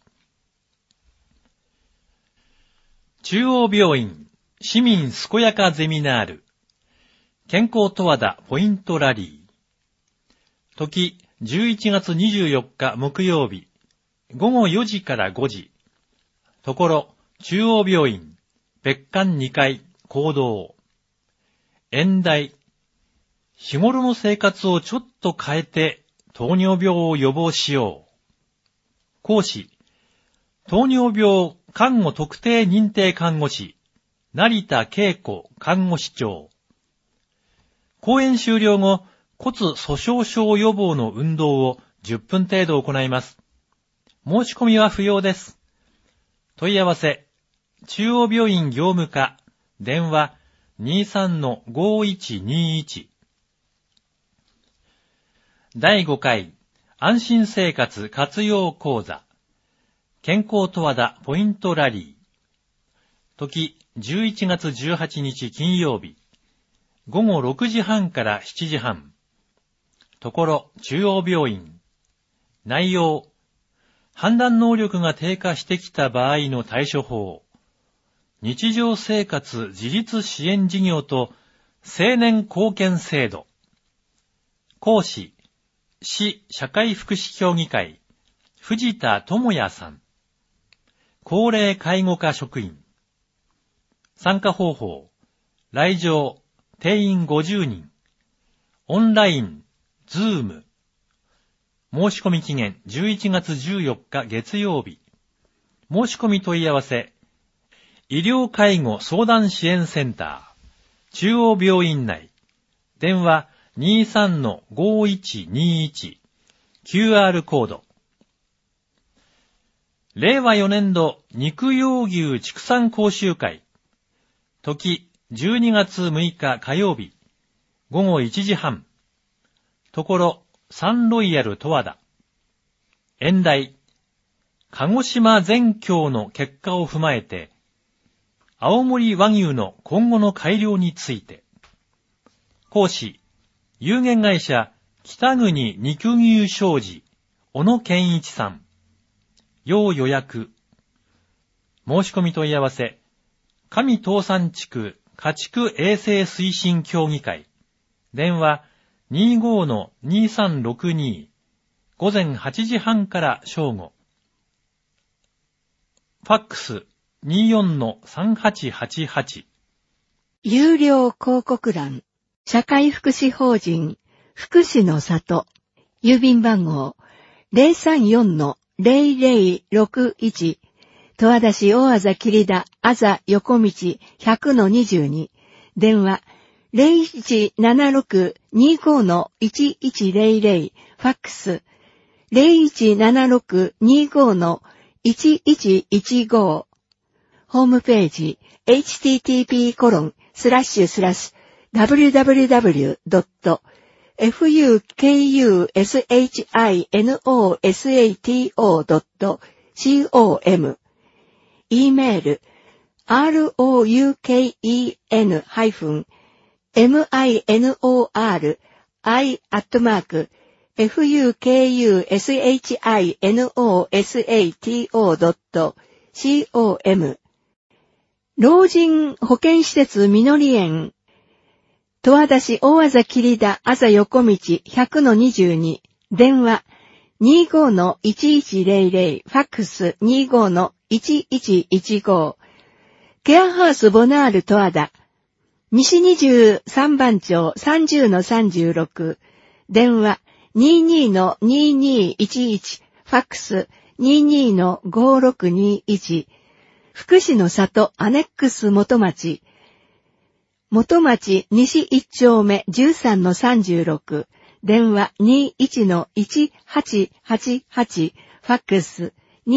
中央病院市民健やかゼミナール健康十和田ポイントラリー。時11月24日木曜日午後4時から5時。ところ中央病院別館2階講堂。演題、日頃の生活をちょっと変えて糖尿病を予防しよう。講師、糖尿病看護特定認定看護師成田恵子看護師長。講演終了後、骨粗鬆症予防の運動を10分程度行います。申し込みは不要です。問い合わせ、中央病院業務課、電話 23-5121。第5回安心生活活用講座。 健康十和田ポイントラリー。時、11月18日金曜日。午後6時半から7時半。ところ、中央病院。内容、判断能力が低下してきた場合の対処法。日常生活自立支援事業と青年貢献制度。講師、市社会福祉協議会、藤田智也さん。高齢介護課職員。参加方法、来場、定員50人。オンライン、ズーム。申し込み期限11月14日月曜日。申し込み問い合わせ、医療介護相談支援センター、中央病院内。電話 23-5121。QR コード。令和4年度肉用牛畜産講習会。時、12月6日火曜日。午後1時半。ところ、サンロイヤル十和田。演題、鹿児島全況の結果を踏まえて、青森和牛の今後の改良について。講師、有限会社北国肉牛商事、小野健一さん。要予約。申し込み問い合わせ、上東山地区家畜衛生推進協議会。電話 25-2362。午前8時半から正午。ファックス 24-3888。 有料広告欄、社会福祉法人、福祉の里、郵便番号 034-0061、十和田市大字切田あざ横道 100-22、電話 0176-25-1100、ファックス 0176-25-1115、ホームページ http://www.fukushinosato.com、 e メール roukeinoi-fukushinosato.com、 老人保健施設みのり園、十和田市大字切田あざ横道 100-22、電話 25-1100、ファックス 25-1115、ケアハウスボナール十和田、西23番町 30-36、電話 22-2211、ファックス 22-5621、福祉の里アネックス元町、元町西1丁目 13-36、電話 21-1888、ファックス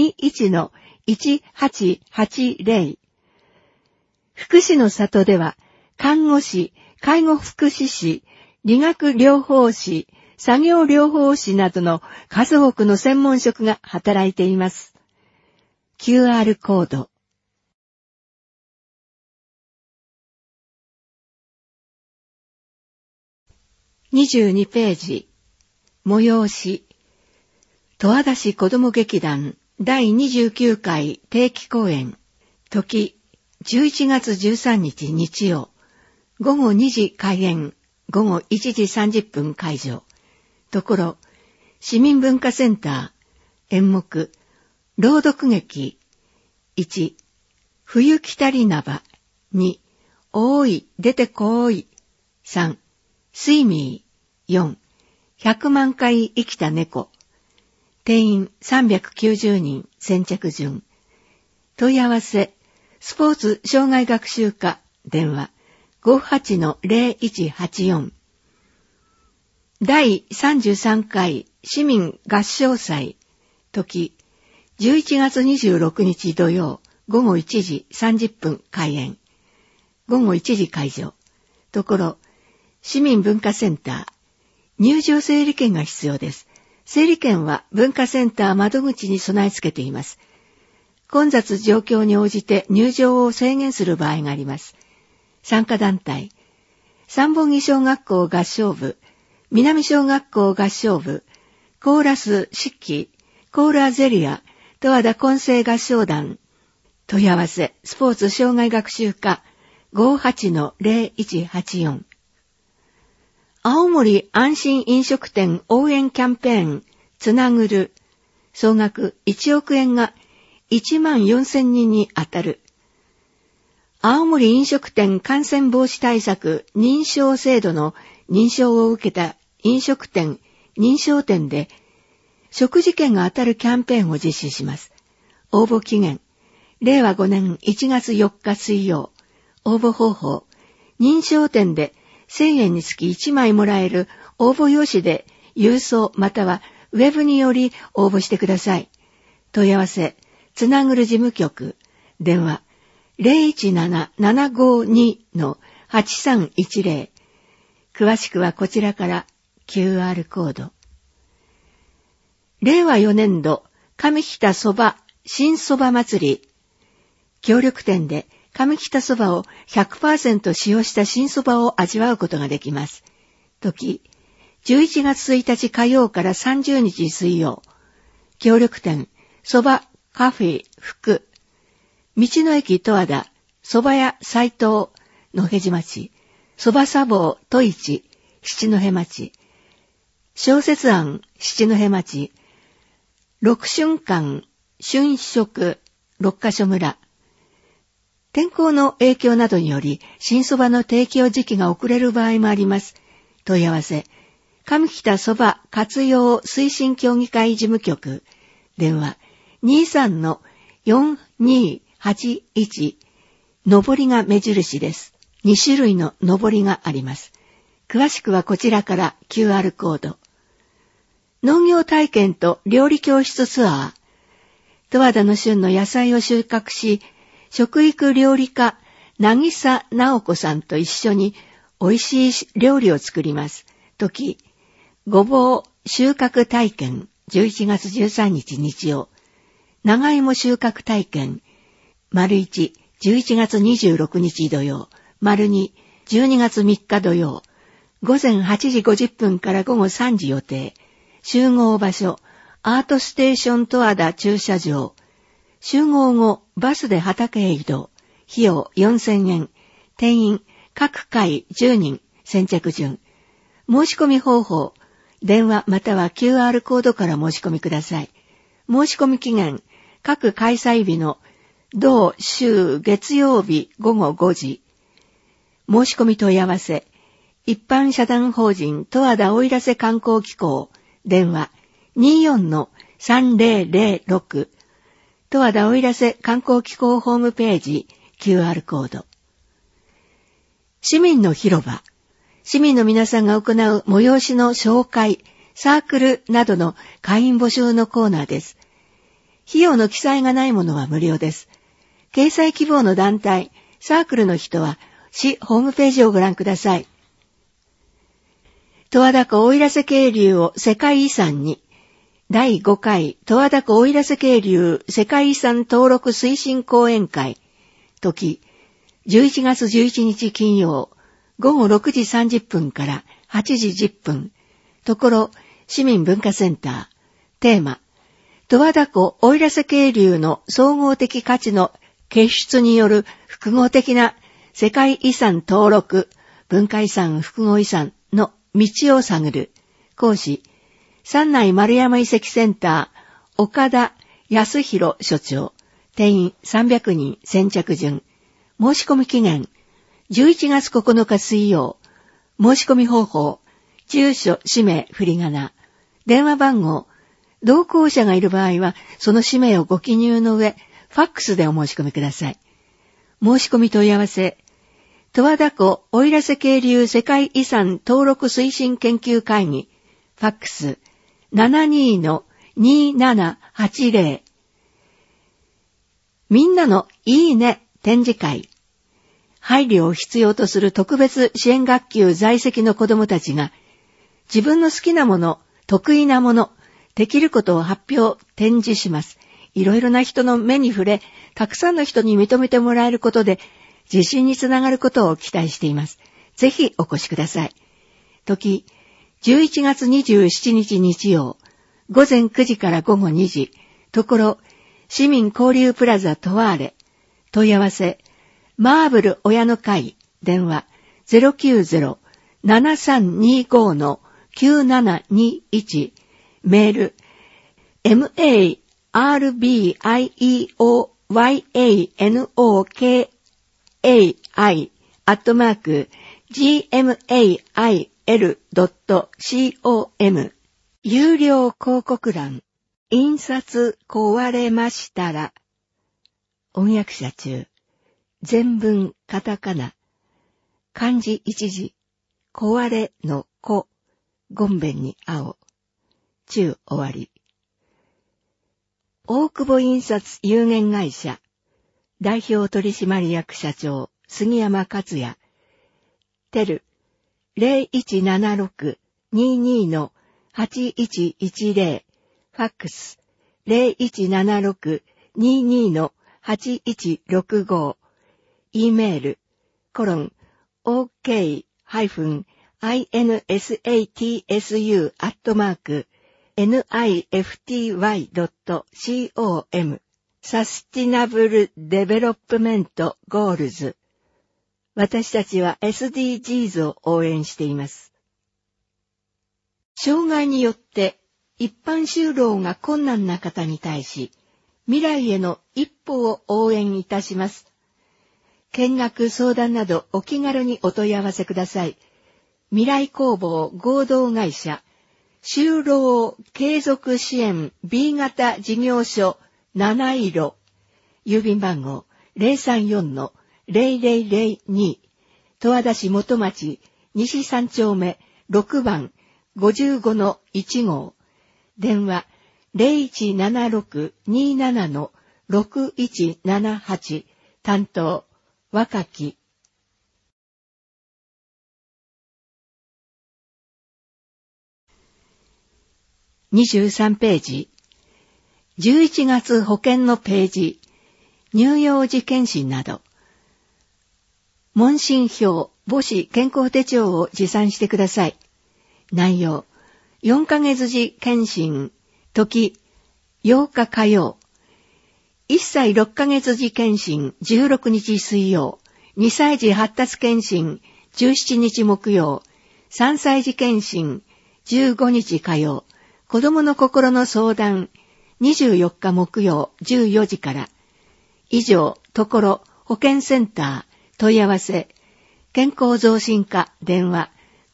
21-1880。福祉の里では、看護師、介護福祉士、理学療法士、作業療法士などの数多くの専門職が働いています。QR コード。22ページ。催し。十和田市子ども劇団第29回定期公演。時、11月13日日曜。午後2時開演。午後1時30分会場。ところ、市民文化センター。演目。朗読劇。1、冬来たりなば。2、おーい、出てこーい。3、スイミー。4、100万回生きた猫。定員390人、先着順。問い合わせ、スポーツ障害学習課、電話 58-0184。第33回市民合唱祭、時、11月26日土曜、午後1時30分開演。午後1時会場。ところ、市民文化センター。入場整理券が必要です。整理券は文化センター窓口に備え付けています。 混雑状況に応じて入場を制限する場合があります。参加団体、三本木小学校合唱部、南小学校合唱部、コーラス漆器、コーラゼリア、十和田混声合唱団、問い合わせ、スポーツ障害学習課 58-0184。青森安心飲食店応援キャンペーン、つなぐる、総額1億円が14,000人に当たる。青森飲食店感染防止対策認証制度の認証を受けた飲食店、認証店で食事券が当たるキャンペーンを実施します。応募期限、令和5年1月4日水曜。応募方法、認証店で1000円につき1枚もらえる応募用紙で郵送またはウェブにより応募してください。問い合わせ、つなぐる事務局、電話 017-752-8310。詳しくはこちらから QR コード。令和4年度上北そば新そば祭り。協力店で上北そばを 100% 使用した新そばを味わうことができます。時、11月1日火曜から30日水曜。協力店、そばカフェ福。道の駅十和田、そば屋斎藤、野辺地町、そば茶房戸市、七戸町、小説庵七戸町、六春館、春食、六ヶ所村。天候の影響などにより、新そばの提供時期が遅れる場合もあります。問い合わせ、上北そば活用推進協議会事務局、電話 23-4281、上りが目印です。2種類の上りがあります。詳しくはこちらから QR コード。農業体験と料理教室ツアー。十和田の旬の野菜を収穫し、食育料理家、渚直子さんと一緒に美味しい料理を作ります。時、ごぼう収穫体験、11月13日日曜。長芋収穫体験、丸1、11月26日土曜。丸2、12月3日土曜。午前8時50分から午後3時予定。集合場所、アートステーション十和田駐車場。集合後、バスで畑へ移動。費用4000円。定員、各回10人。先着順。申し込み方法。電話または QR コードから申し込みください。申し込み期限。各開催日の同週月曜日午後5時。申し込み問い合わせ。一般社団法人十和田奥入瀬観光機構。電話 24-3006。十和田奥入瀬観光機構ホームページ QR コード。市民の広場。市民の皆さんが行う催しの紹介、サークルなどの会員募集のコーナーです。費用の記載がないものは無料です。掲載希望の団体、サークルの人は市ホームページをご覧ください。十和田湖奥入瀬渓流を世界遺産に。第5回十和田湖奥入瀬渓流世界遺産登録推進講演会。時、11月11日金曜、午後6時30分から8時10分。ところ、市民文化センター。テーマ、十和田湖奥入瀬渓流の総合的価値の結出による複合的な世界遺産登録、文化遺産複合遺産の道を探る。講師、山内丸山遺跡センター、岡田康弘所長。定員300人、先着順。申し込み期限、11月9日水曜。申し込み方法、住所、氏名、振り仮名。電話番号、同行者がいる場合は、その氏名をご記入の上、ファックスでお申し込みください。申し込み問い合わせ、十和田湖奥入瀬渓流世界遺産登録推進研究会議、ファックス 72-2780。みんなのいいね展示会。配慮を必要とする特別支援学級在籍の子どもたちが、自分の好きなもの、得意なもの、できることを発表、展示します。 いろいろな人の目に触れ、たくさんの人に認めてもらえることで、自信につながることを期待しています。ぜひお越しください。時、11月27日日曜、午前9時から午後2時、ところ、市民交流プラザトワーレ、問い合わせ、マーブル親の会、電話、090-7325-9721、メール、marbianokai@gmail.com、有料広告欄、印刷壊れましたら、音訳者中、全文カタカナ、漢字一字、壊れの子、ごんべんに青、中終わり。大久保印刷有限会社、代表取締役社長、杉山克也、テル、0176-22-8110、ファックス、0176-22-8165、E メール、ok-instsu@nifty.com、サスティナブルデベロップメントゴールズ。私たちは SDGs を応援しています。障害によって一般就労が困難な方に対し、未来への一歩を応援いたします。見学相談などお気軽にお問い合わせください。未来工房合同会社、就労継続支援 B 型事業所七色、郵便番号 034-0002、十和田市元町西3丁目6番 55-1 号、電話 0176-27-6178、担当若き。23ページ。11月保険のページ。乳幼児健診など。問診票、母子健康手帳を持参してください。内容。4ヶ月時健診。時。8日火曜。1歳6ヶ月時健診16日水曜、2歳児発達健診17日木曜、3歳児健診15日火曜、子供の心の相談24日木曜14時から。以上、ところ保健センター問い合わせ、健康増進課電話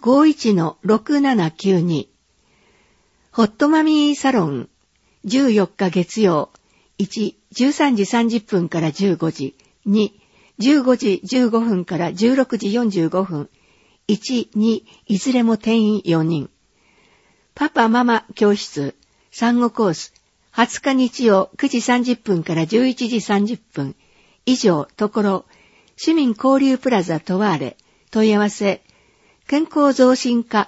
51-6792。ホットマミーサロン14日月曜、1、13時30分から15時、2、15時15分から16時45分、1、2、いずれも定員4人。パパママ教室、産後コース、20日日曜9時30分から11時30分。以上、ところ、市民交流プラザトワーレ、問い合わせ、健康増進課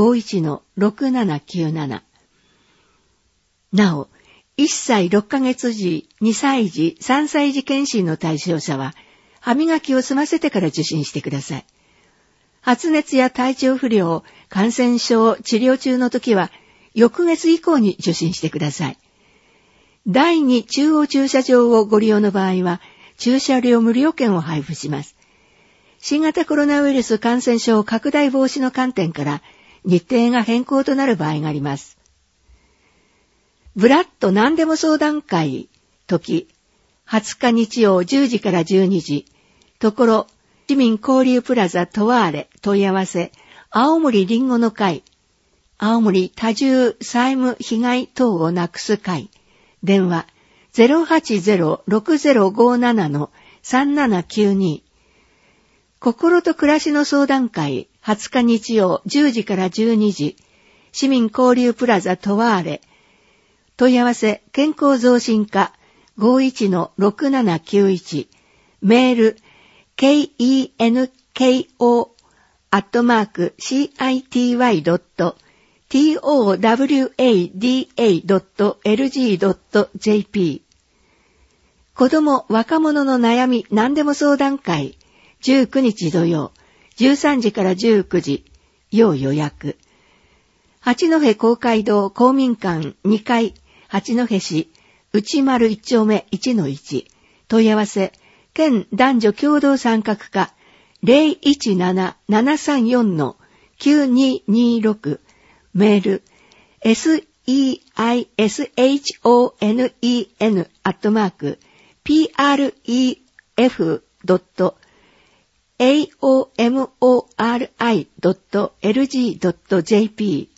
51-6797。なお、1歳6ヶ月時、2歳児、3歳児健診の対象者は、歯磨きを済ませてから受診してください。発熱や体調不良、感染症、治療中の時は、翌月以降に受診してください。第2中央駐車場をご利用の場合は、駐車料無料券を配布します。新型コロナウイルス感染症拡大防止の観点から、日程が変更となる場合があります。ブラッド何でも相談会、時、20日日曜10時から12時、ところ、市民交流プラザトワーレ、問い合わせ、青森りんごの会、青森多重債務被害等をなくす会、電話 080-6057-3792、心と暮らしの相談会、20日日曜10時から12時、市民交流プラザトワーレ、問い合わせ、健康増進課 51-6791、メール、kenko@city.towada.lg.jp 子供、若者の悩み何でも相談会、19日土曜、13時から19時、要予約。八戸公会堂公民館2階、八戸市、内丸1丁目 1-1、問い合わせ、県男女共同参画課 017-734-9226、メール、seison@pref.aomori.lg.jp。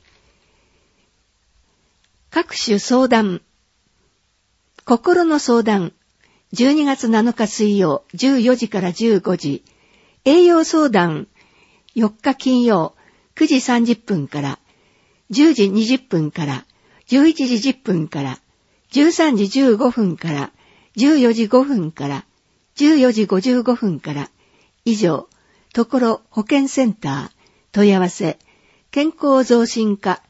各種相談。心の相談。12月7日水曜14時から15時。栄養相談。4日金曜9時30分から、10時20分から、11時10分から、13時15分から、14時5分から、14時55分から、以上、ところ保健センター、問い合わせ、健康増進課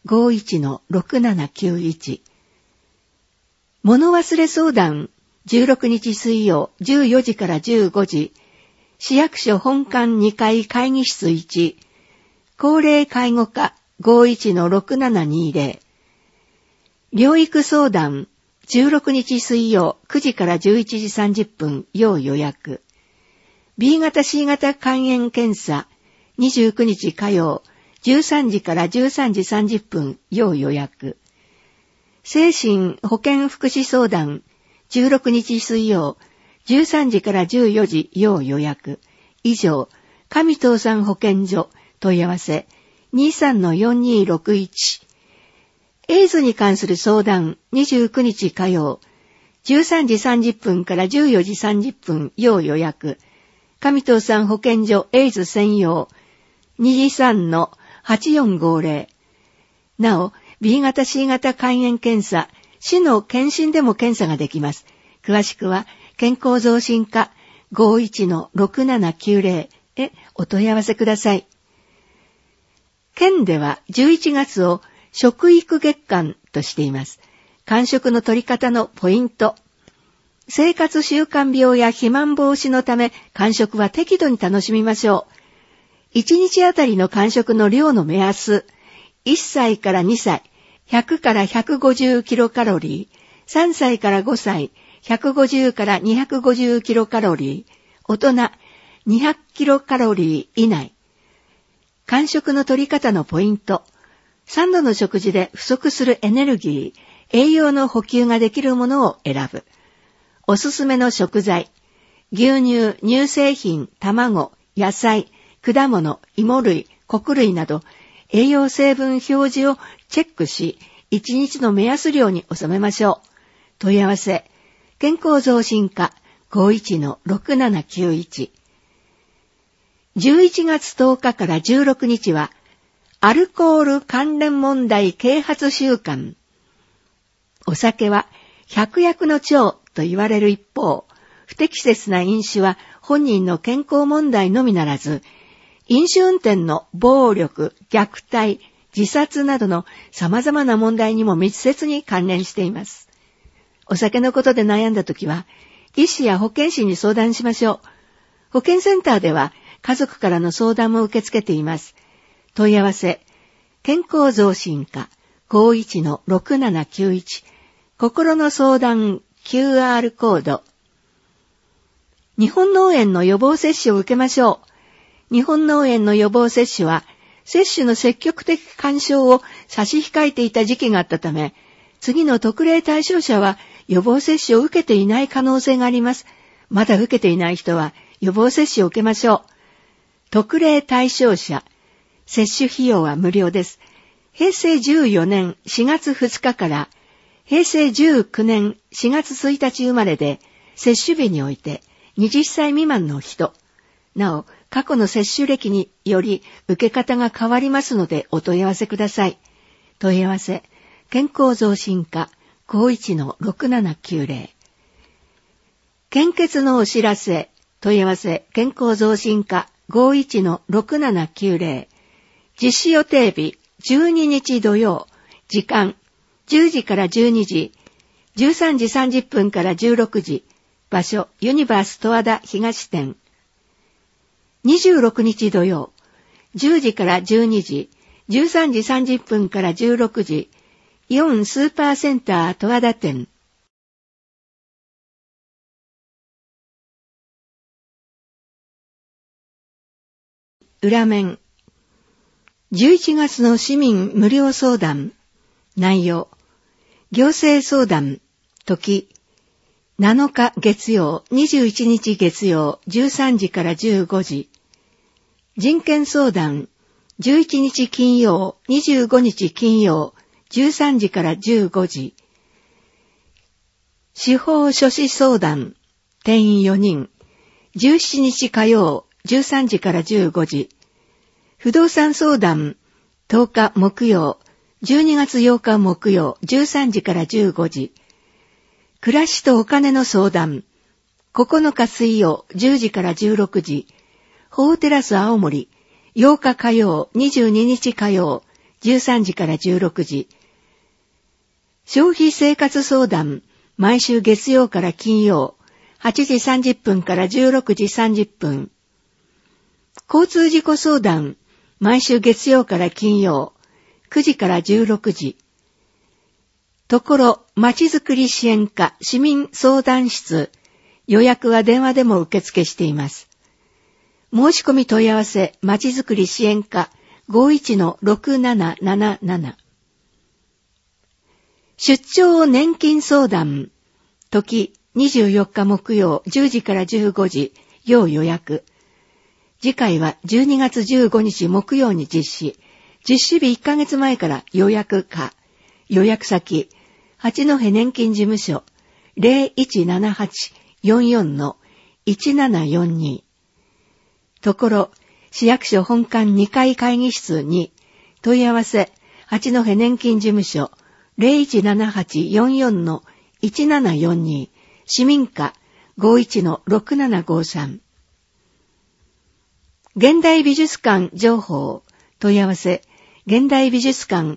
51-6791。物忘れ相談、16日水曜14時から15時、市役所本館2階会議室1、高齢介護課 51-6720。療育相談、16日水曜9時から11時30分、要予約。B 型 C 型肝炎検査、29日火曜、13時から13時30分、要予約。精神保健福祉相談、16日水曜、13時から14時、要予約。以上、上東山保健所、問い合わせ、23-4261。エイズに関する相談、29日火曜、13時30分から14時30分、要予約。上東山保健所エイズ専用、23-8450。なお、B 型 C 型肝炎検査、市の検診でも検査ができます。詳しくは、健康増進課 51-6790 へお問い合わせください。県では11月を食育月間としています。間食の取り方のポイント。生活習慣病や肥満防止のため、間食は適度に楽しみましょう。1日あたりの間食の量の目安。1歳から2歳、100から150キロカロリー。3歳から5歳、150から250キロカロリー。大人、200キロカロリー以内。間食の取り方のポイント。3度の食事で不足するエネルギー、栄養の補給ができるものを選ぶ。おすすめの食材。牛乳、乳製品、卵、野菜、果物、芋類、穀類など、栄養成分表示をチェックし、1日の目安量に収めましょう。問い合わせ、健康増進課 51-6791。11月10日から16日は、アルコール関連問題啓発週間。お酒は百薬の長と言われる一方、不適切な飲酒は本人の健康問題のみならず、飲酒運転の暴力、虐待、自殺などの様々な問題にも密接に関連しています。お酒のことで悩んだときは、医師や保健師に相談しましょう。保健センターでは家族からの相談も受け付けています。問い合わせ、健康増進課 51-6791。心の相談 QR コード。日本脳炎の予防接種を受けましょう。日本脳炎の予防接種は、接種の積極的勧奨を差し控えていた時期があったため、次の特例対象者は予防接種を受けていない可能性があります。まだ受けていない人は予防接種を受けましょう。特例対象者、接種費用は無料です。平成14年4月2日から平成19年4月1日生まれで、接種日において20歳未満の人、なお、過去の接種歴により受け方が変わりますのでお問い合わせください。問い合わせ、健康増進課 51-6790。献血のお知らせ、問い合わせ、健康増進課 51-6790。実施予定日、12日土曜、時間、10時から12時、 13時30分から16時、場所、ユニバース十和田東店。26日土曜、10時から12時、13時30分から16時、イオンスーパーセンター十和田店。裏面。11月の市民無料相談。内容。行政相談。時。7日月曜、21日月曜、13時から15時。人権相談。11日金曜、25日金曜、13時から15時。司法書士相談。定員4人。17日火曜、13時から15時。不動産相談。10日木曜、12月8日木曜、13時から15時。暮らしとお金の相談。9日水曜、10時から16時。法テラス青森、8日火曜、22日火曜、13時から16時。消費生活相談。毎週月曜から金曜、8時30分から16時30分。交通事故相談。毎週月曜から金曜、9時から16時。ところ、まちづくり支援課市民相談室。予約は電話でも受付しています。申し込み問い合わせ、まちづくり支援課 51-6777。出張年金相談。時、24日木曜、10時から15時、要予約。次回は12月15日木曜に実施。実施日1ヶ月前から予約か。予約先、八戸年金事務所 0178-44-1742。ところ、市役所本館2階会議室に問い合わせ、八戸年金事務所 0178-44-1742。市民課 51-6753。現代美術館情報問い合わせ現代美術館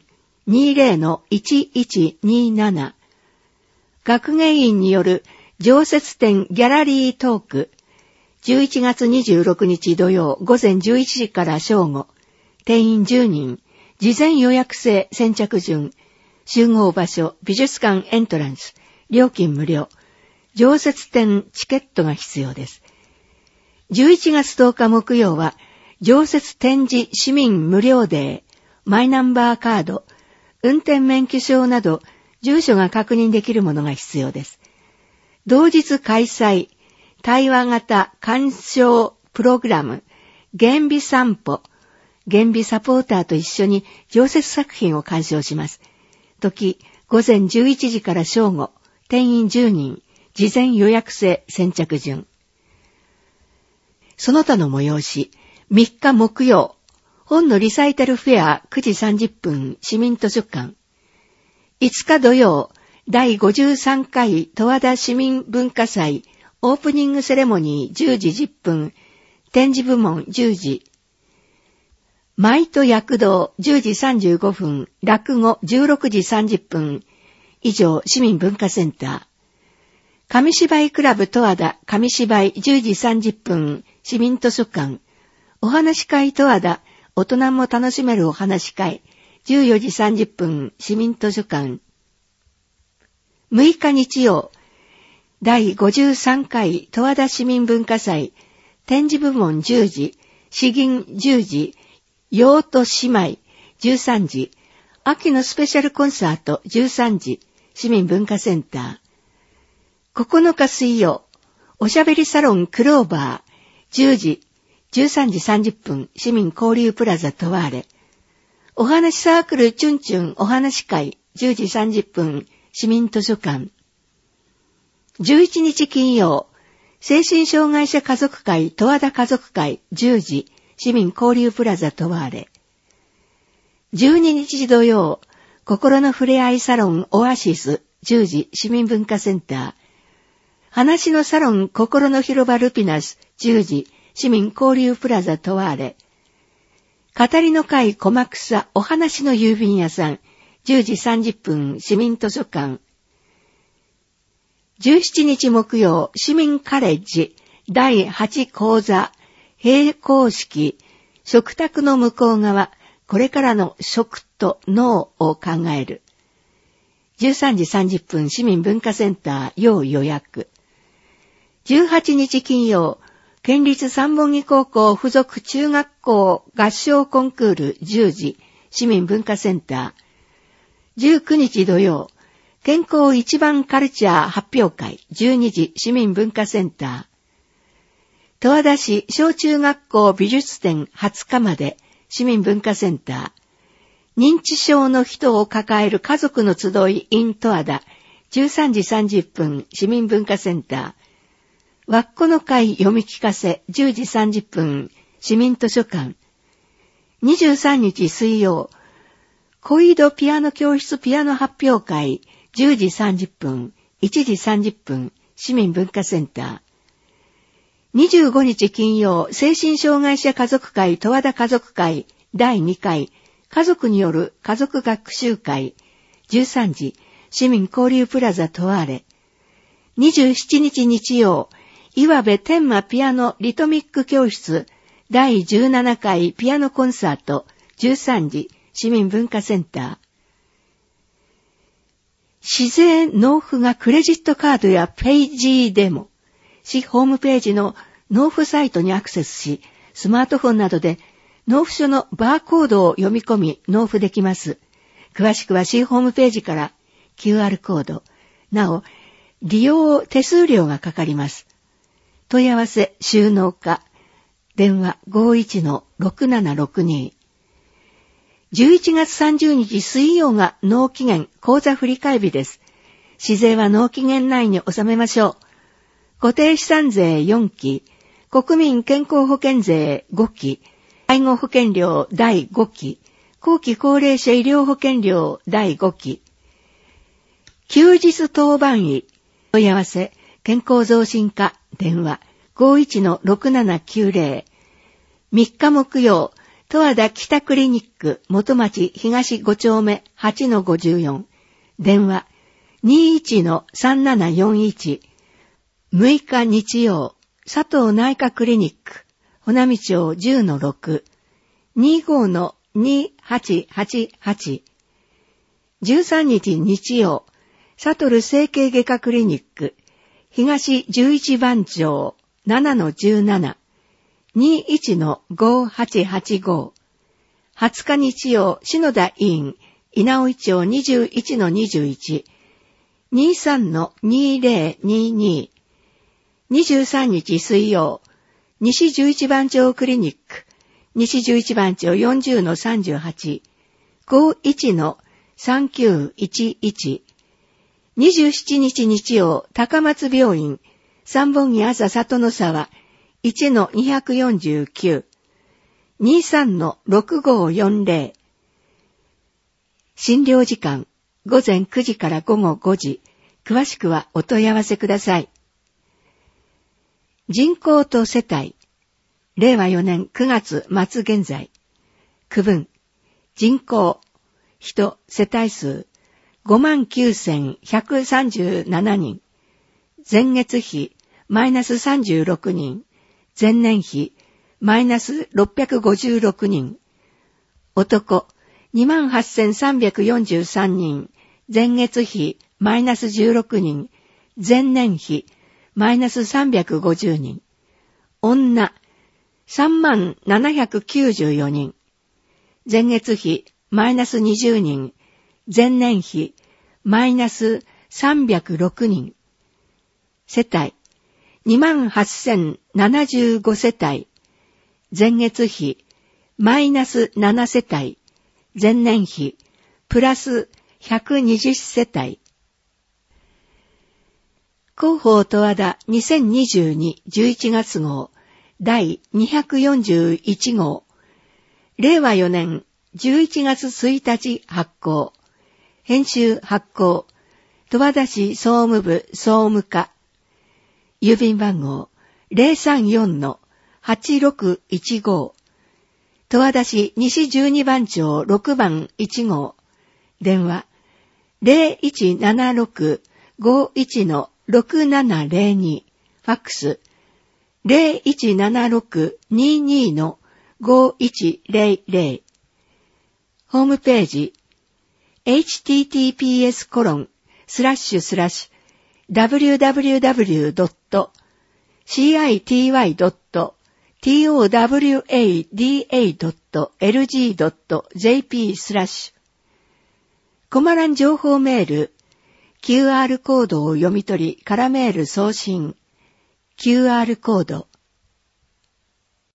20-1127。学芸員による常設展ギャラリートーク。11月26日土曜午前11時から正午。定員10人。事前予約制先着順。集合場所美術館エントランス。料金無料。常設展チケットが必要です。11月10日木曜は、常設展示市民無料デー、マイナンバーカード、運転免許証など、住所が確認できるものが必要です。同日開催、対話型鑑賞プログラム、原美散歩、原美サポーターと一緒に常設作品を鑑賞します。時、午前11時から正午、定員10人、事前予約制先着順。その他の催し、3日木曜、本のリサイタルフェア9時30分市民図書館。5日土曜、第53回十和田市民文化祭オープニングセレモニー10時10分、展示部門10時。舞と躍動10時35分、落語16時30分。以上、市民文化センター。紙芝居クラブ十和田紙芝居10時30分、市民図書館。お話会十和田大人も楽しめるお話会14時30分、市民図書館。6日日曜、第53回十和田市民文化祭展示部門10時、詩吟10時、陽と姉妹13時、秋のスペシャルコンサート13時、市民文化センター。9日水曜、おしゃべりサロンクローバー、10時、13時30分、市民交流プラザトワーレ。お話サークルチュンチュンお話会、10時30分、市民図書館。11日金曜、精神障害者家族会十和田家族会、10時、市民交流プラザトワーレ。12日土曜、心のふれあいサロンオアシス、10時、市民文化センター。話のサロン心の広場ルピナス10時市民交流プラザトワーレ。語りの会小間草お話の郵便屋さん10時30分市民図書館。 17日木曜、市民カレッジ第8講座閉講式、食卓の向こう側、これからの食と脳を考える。13時30分、市民文化センター要予約。18日金曜、県立三本木高校附属中学校合唱コンクール10時、市民文化センター。19日土曜、健康一番カルチャー発表会12時、市民文化センター。十和田市小中学校美術展20日まで、市民文化センター。認知症の人を抱える家族の集い in 十和田、13時30分、市民文化センター。わっこの会読み聞かせ、10時30分、市民図書館。23日水曜、小井戸ピアノ教室ピアノ発表会、10時30分、1時30分、市民文化センター。25日金曜、精神障害者家族会十和田家族会第2回、家族による家族学習会、13時、市民交流プラザ十和れ。27日日曜、岩部天満ピアノリトミック教室第17回ピアノコンサート、13時、市民文化センター。市税納付がクレジットカードやペイジーでも、市ホームページの納付サイトにアクセスし、スマートフォンなどで納付書のバーコードを読み込み納付できます。詳しくは市ホームページから QR コード。なお、利用手数料がかかります。問い合わせ収納課。電話 51-6762。11月30日水曜が納期限口座振替日です。市税は納期限内に納めましょう。固定資産税4期、国民健康保険税5期、介護保険料第5期、後期高齢者医療保険料第5期。休日当番医。問い合わせ、健康増進課、電話、51-6790。3日木曜、十和田北クリニック、元町東5丁目 8-54。電話、21-3741。6日日曜、佐藤内科クリニック、穂波町 10-6。25-2888。13日日曜、サトル整形外科クリニック、東11番町 7-17。21-5885。20日日曜、篠田医院、稲尾町 21-21。23-2022。23日水曜、西11番町クリニック、西11番町 40-38。51-3911。27日日曜、高松病院、三本木朝里の沢、1-249。23-6540。診療時間、午前9時から午後5時。詳しくはお問い合わせください。人口と世帯。令和4年9月末現在。区分。人口。人、世帯数。59,137 人。前月比、マイナス36人。前年比、マイナス656人。男、28,343 人。前月比、マイナス16人。前年比、マイナス350人。女、37,794 人。前月比、マイナス20人。前年比、マイナス306人。世帯、28,075 世帯。前月比、マイナス7世帯。前年比、プラス120世帯。広報十和田2022 11月号第241号。令和4年11月1日発行。編集発行。十和田市総務部総務課。郵便番号 034-8615。十和田市西12番町6番1号。電話 0176-51-8615。 6702、ファックス 0176-22-5100、ホームページ https://www.city.towada.lg.jp/ コマ欄情報メール、QR コードを読み取り、カラメール送信、QR コード